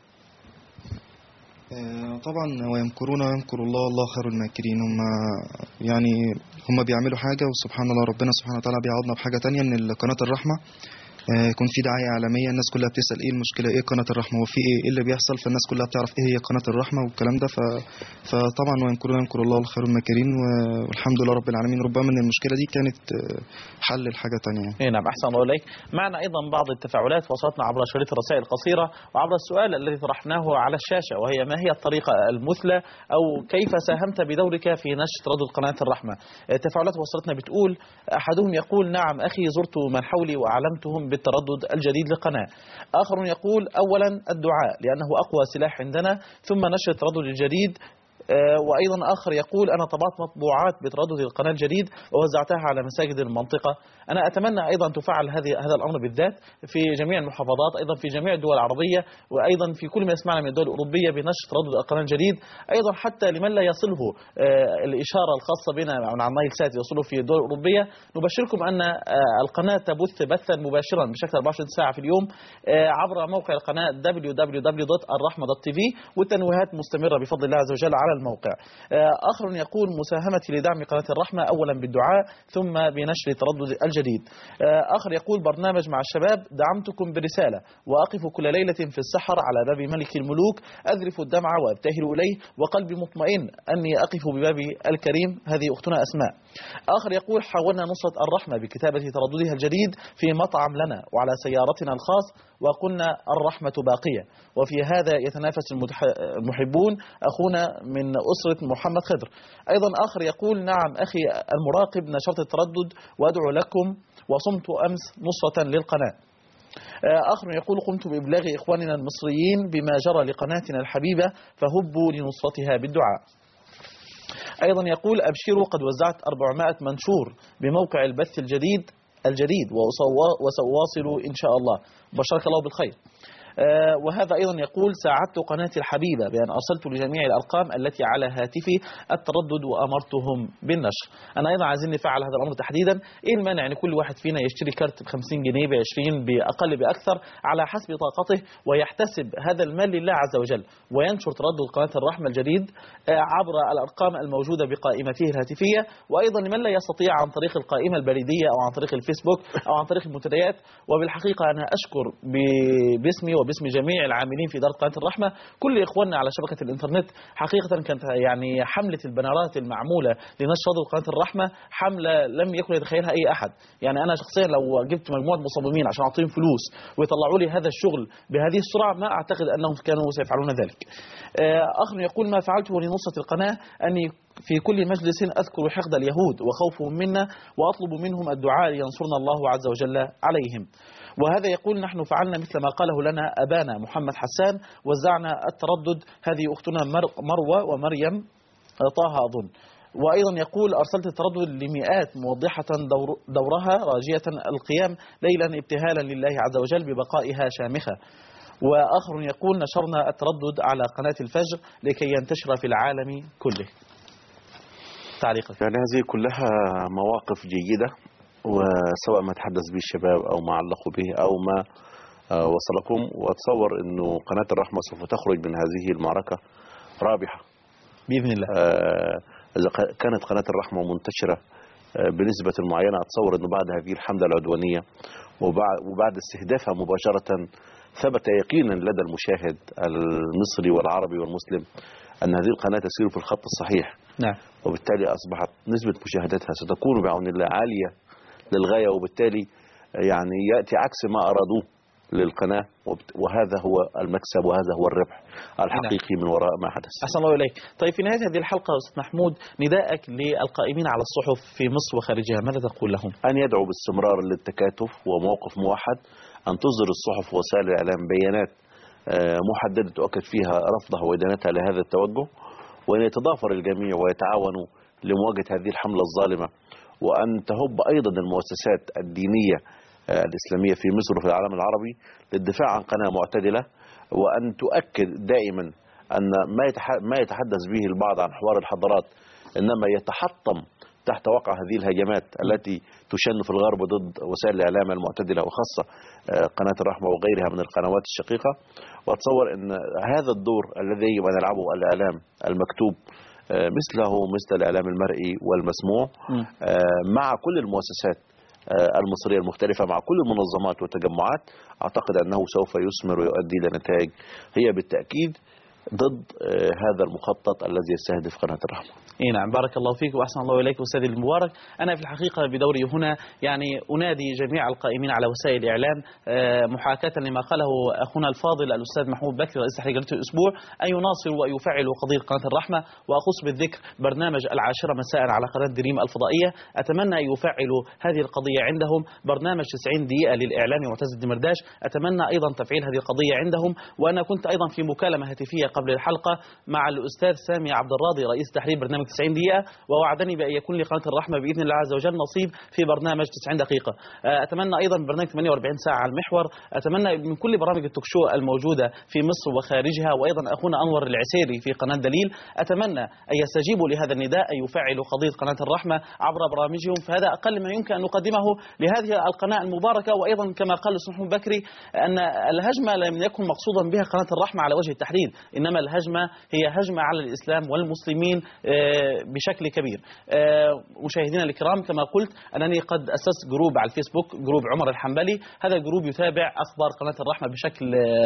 طبعا ويمكرون ويمكر الله والله خير الماكرين. هم بيعملوا حاجة وسبحان الله ربنا سبحانه وتعالى بيعوضنا بحاجة تانية، ان قناة الرحمة يكون في دعاية عالمية، الناس كلها بتسأل ايه المشكلة، ايه قناة الرحمة وفي ايه اللي بيحصل، فالناس كلها بتعرف ايه هي قناة الرحمة والكلام ده. فطبعا ويمكرون ويمكر الله والخير الماكرين، والحمد لله رب العالمين. ربما ان المشكلة دي كانت حل الحاجة تانية. نعم احسن الله اليك. معنا ايضا بعض التفاعلات وصلتنا عبر شريط الرسائل القصيرة وعبر السؤال الذي طرحناه على الشاشة، وهي ما هي الطريقة المثلى او كيف ساهمت بدورك في نشر تردد قناة الرحمة. التفاعلات وصلتنا بتقول: احدهم يقول: نعم اخي زرت من حولي واعلمتهم بالتردد الجديد للقناة. آخر يقول: أولا الدعاء لأنه أقوى سلاح عندنا، ثم نشر التردد الجديد. وأيضا آخر يقول: أنا طبعت مطبوعات بتردد القناة الجديد ووزعتها على مساجد المنطقة. أنا أتمنى أيضا تفعل هذا الأمر بالذات في جميع المحافظات، أيضا في جميع الدول العربية، وأيضا في كل ما يسمعنا من الدول الأوروبية بنشر تردد القناة الجديد، أيضا حتى لمن لا يصله الإشارة الخاصة بنا عن نايل سات يصله في الدول الأوروبية. نبشركم أن القناة تبث بثا مباشرا بشكل 24 ساعة في اليوم عبر موقع القناة www.الرحمة.tv، والتنويهات مستمرة بفضل الله عز وجل على الموقع. آخر يقول: مساهمتي لدعم قناة الرحمة أولا بالدعاء ثم بنشر تردد الجديد. آخر يقول: برنامج مع الشباب دعمتكم برسالة وأقف كل ليلة في السحر على باب ملك الملوك أذرف الدمع وأبتهل إليه وقلبي مطمئن أني أقف بباب الكريم. هذه أختنا أسماء. آخر يقول: حاولنا نصرة الرحمة بكتابة ترددها الجديد في مطعم لنا وعلى سيارتنا الخاص وقلنا الرحمة باقية. وفي هذا يتنافس المحبون، أخونا من أسرة محمد خضر. أيضا آخر يقول: نعم أخي المراقب نشرت التردد وأدعو لكم وصمت أمس نصرة للقناة. آخر يقول: قمت بإبلاغ إخواننا المصريين بما جرى لقناتنا الحبيبة فهبوا لنصرتها بالدعاء. أيضا يقول: أبشروا قد وزعت 400 منشور بموقع البث الجديد وسأواصل إن شاء الله. بشرك الله بالخير. وهذا أيضا يقول: ساعدت قناتي الحبيبة بأن أرسلت لجميع الأرقام التي على هاتفي التردد وأمرتهم بالنشر. أنا أيضا عايزين نفعل هذا الأمر تحديدا. إيه المانع أن كل واحد فينا يشتري كارت ب50 جنيه ب20 بأقل بأكثر على حسب طاقته ويحتسب هذا المال لله عز وجل وينشر تردد قناة الرحمة الجديد عبر الأرقام الموجودة بقائمته الهاتفية. وأيضا لمن لا يستطيع عن طريق القائمة البريدية أو عن طريق الفيسبوك أو عن طريق المنتديات. وبالحقيقة أنا أشكر باسمي وباسم جميع العاملين في إدارة قناة الرحمة كل إخواننا على شبكة الإنترنت. حقيقة كانت يعني حملة البنرات المعمولة لنشر تردد قناة الرحمة حملة لم يكن يتخيلها أي أحد. يعني أنا شخصيا لو جبت مجموعة مصممين عشان أعطيهم فلوس ويطلعوا لي هذا الشغل بهذه السرعة ما أعتقد أنهم كانوا سيفعلون ذلك. آخر يقول: ما فعلته لنصرة القناة أني في كل مجلس أذكر حقد اليهود وخوفهم منا وأطلب منهم الدعاء لينصرنا الله عز وجل عليهم. وهذا يقول: نحن فعلنا مثل ما قاله لنا أبانا محمد حسان، وزعنا التردد. هذه أختنا مروة ومريم طه أظن. وأيضا يقول: أرسلت التردد لمئات موضحة دورها راجية القيام ليلا ابتهالا لله عز وجل ببقائها شامخة. وآخر يقول: نشرنا التردد على قناة الفجر لكي ينتشر في العالم كله. تعليقك. يعني هذه كلها مواقف جيدة، وسواء ما تحدث به الشباب أو ما علقوا به أو ما وصلكم، وأتصور أنه قناة الرحمة سوف تخرج من هذه المعركة رابحة بإذن الله. إذا كانت قناة الرحمة منتشرة بنسبة معينة، أتصور أنه بعد هذه الحملة العدوانية وبعد استهدافها مباشرة ثبت يقينا لدى المشاهد المصري والعربي والمسلم أن هذه القناة تسير في الخط الصحيح. نعم. وبالتالي أصبحت نسبة مشاهدتها ستكون بعون الله عالية للغاية، وبالتالي يعني يأتي عكس ما أرادوه للقناة، وهذا هو المكسب وهذا هو الربح الحقيقي من وراء ما حدث. أحسن الله إليك. طيب في نهاية هذه الحلقة أستاذ محمود، نداءك للقائمين على الصحف في مصر وخارجها ماذا تقول لهم؟ أن يدعوا باستمرار للتكاتف وموقف موحد، أن تصدر الصحف ووسائل الإعلام بيانات محددة تؤكد فيها رفضها وإدانتها لهذا التوجه، وأن يتضافر الجميع ويتعاونوا لمواجهة هذه الحملة الظالمة، وأن تهب أيضا المؤسسات الدينية الإسلامية في مصر وفي العالم العربي للدفاع عن قناة معتدلة، وأن تؤكد دائما أن ما يتحدث به البعض عن حوار الحضارات إنما يتحطم تحت وقع هذه الهجمات التي تشن في الغرب ضد وسائل الإعلام المعتدلة، وخاصة قناة الرحمة وغيرها من القنوات الشقيقة. وأتصور أن هذا الدور الذي يجب أن يلعبه الإعلام المكتوب مثل الإعلام المرئي والمسموع مع كل المؤسسات المصرية المختلفة، مع كل المنظمات والتجمعات، أعتقد أنه سوف يثمر ويؤدي إلى نتائج هي بالتأكيد ضد هذا المخطط الذي يستهدف قناة الرحمة. نعم، بارك الله فيك وأحسن الله إليك أستاذي المبارك. أنا في الحقيقة بدوري هنا يعني أنادي جميع القائمين على وسائل الإعلام محاكاة لما قاله أخونا الفاضل الأستاذ محمود بكري رئيس تحرير جريدة الأسبوع، أن يناصروا ويفعلوا قضية قناة الرحمة. وأخص بالذكر برنامج 10 مساء على قناة دريم الفضائية، أتمنى أن يفعلوا هذه القضية عندهم. برنامج 90 دقيقة للإعلام معتز الدمرداش، أتمنى أيضا تفعيل هذه القضية عندهم. وأنا كنت أيضا في مكالمة هاتفية قبل الحلقة مع الأستاذ سامي عبد الراضي رئيس تحرير برنامج 90 دقيقة، ووعدني بأن يكون لقناة الرحمة بإذن الله عز وجل نصيب في برنامج 90 دقيقة. أتمنى أيضا برنامج 48 ساعة على المحور، أتمنى من كل برامج التوكشو الموجودة في مصر وخارجها، وأيضا أخونا أنور العسيري في قناة دليل، أتمنى أن يستجيبوا لهذا النداء، أن يفعلوا قضية قناة الرحمة عبر برامجهم، فهذا أقل ما يمكن أن نقدمه لهذه القناة المباركة. وأيضا كما قال الأستاذ محمود بكري أن الهجمة لم يكن مقصودا بها قناة الرحمة على وجه التحديد، إنما الهجمة هي هجمة على الإسلام والمسلمين بشكل كبير. مشاهدينا الكرام، كما قلت أنني قد أسست جروب على الفيسبوك، جروب عمر الحنبلي. هذا الجروب يتابع أخبار قناة الرحمة بشكل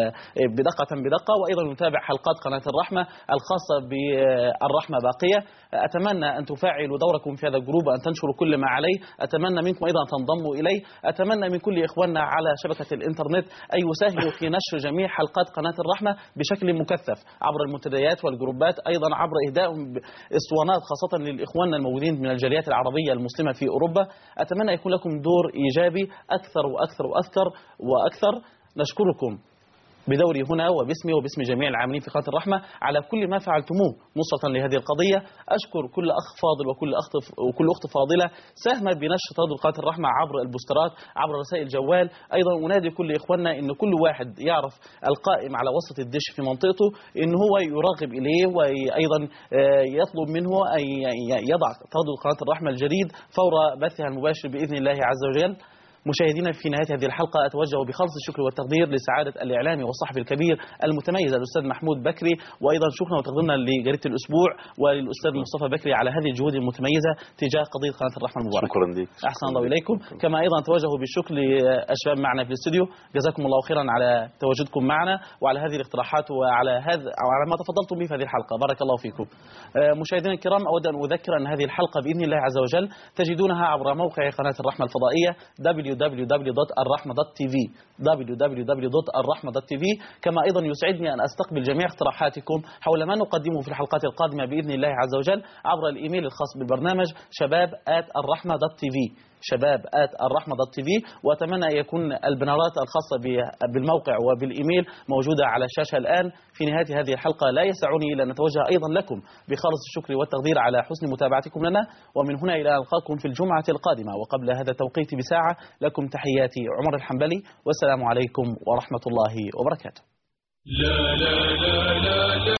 بدقة، وأيضا يتابع حلقات قناة الرحمة الخاصة بالرحمة باقية. أتمنى أن تفعلوا دوركم في هذا الجروب وأن تنشروا كل ما عليه. أتمنى منكم أيضا أن تنضموا إليه. أتمنى من كل إخواننا على شبكة الإنترنت أن يساهموا في نشر جميع حلقات قناة الرحمة بشكل مكثف عبر المنتديات والجروبات، أيضا عبر إهدائهم اسطوانات خاصة للإخواننا الموجودين من الجاليات العربية المسلمة في أوروبا. أتمنى يكون لكم دور إيجابي أكثر وأكثر وأكثر وأكثر. نشكركم بدوري هنا وباسمي وباسم جميع العاملين في قناة الرحمة على كل ما فعلتموه نصرة لهذه القضية. أشكر كل أخ فاضل وكل أخت فاضلة ساهمت بنشر تردد قناة الرحمة عبر البوسترات، عبر رسائل الجوال. أيضا أنادي كل إخواننا إن كل واحد يعرف القائم على وسط الدش في منطقته إن هو يراقب إليه، وأيضا يطلب منه أن يضع تردد قناة الرحمة الجديد فور بثها المباشر بإذن الله عز وجل. مشاهدينا، في نهاية هذه الحلقة أتوجه بخالص الشكر والتقدير لسعادة الإعلامي والصحفي الكبير المتميز الأستاذ محمود بكري، وأيضا شكرا وتقديرنا لجريدة الأسبوع وللأستاذ مصطفى بكري على هذه الجهود المتميزة تجاه قضية قناة الرحمة المباركة. شكرا لك. أحسن الله إليكم. كما أيضا أتوجه بالشكر للشباب معنا في الاستوديو، جزاكم الله خيرا على تواجدكم معنا وعلى هذه الاقتراحات وعلى ما تفضلتم به في هذه الحلقة. بارك الله فيكم. مشاهدينا الكرام، أود أن أذكر أن هذه الحلقة بإذن الله عز وجل تجدونها عبر موقع قناة الرحمة الفضائية www.الرحمة.tv. كما أيضا يسعدني أن أستقبل جميع اقتراحاتكم حول ما نقدمه في الحلقات القادمة بإذن الله عز وجل عبر الإيميل الخاص بالبرنامج shabab@الرحمة.tv. وأتمنى أن يكون البنرات الخاصة بالموقع وبالإيميل موجودة على الشاشة الآن. في نهاية هذه الحلقة لا يسعني إلا أن نتوجه أيضا لكم بخالص الشكر والتقدير على حسن متابعتكم لنا، ومن هنا إلى أن ألقاكم في الجمعة القادمة وقبل هذا التوقيت بساعة. لكم تحياتي عمر الحنبلي، والسلام عليكم ورحمة الله وبركاته.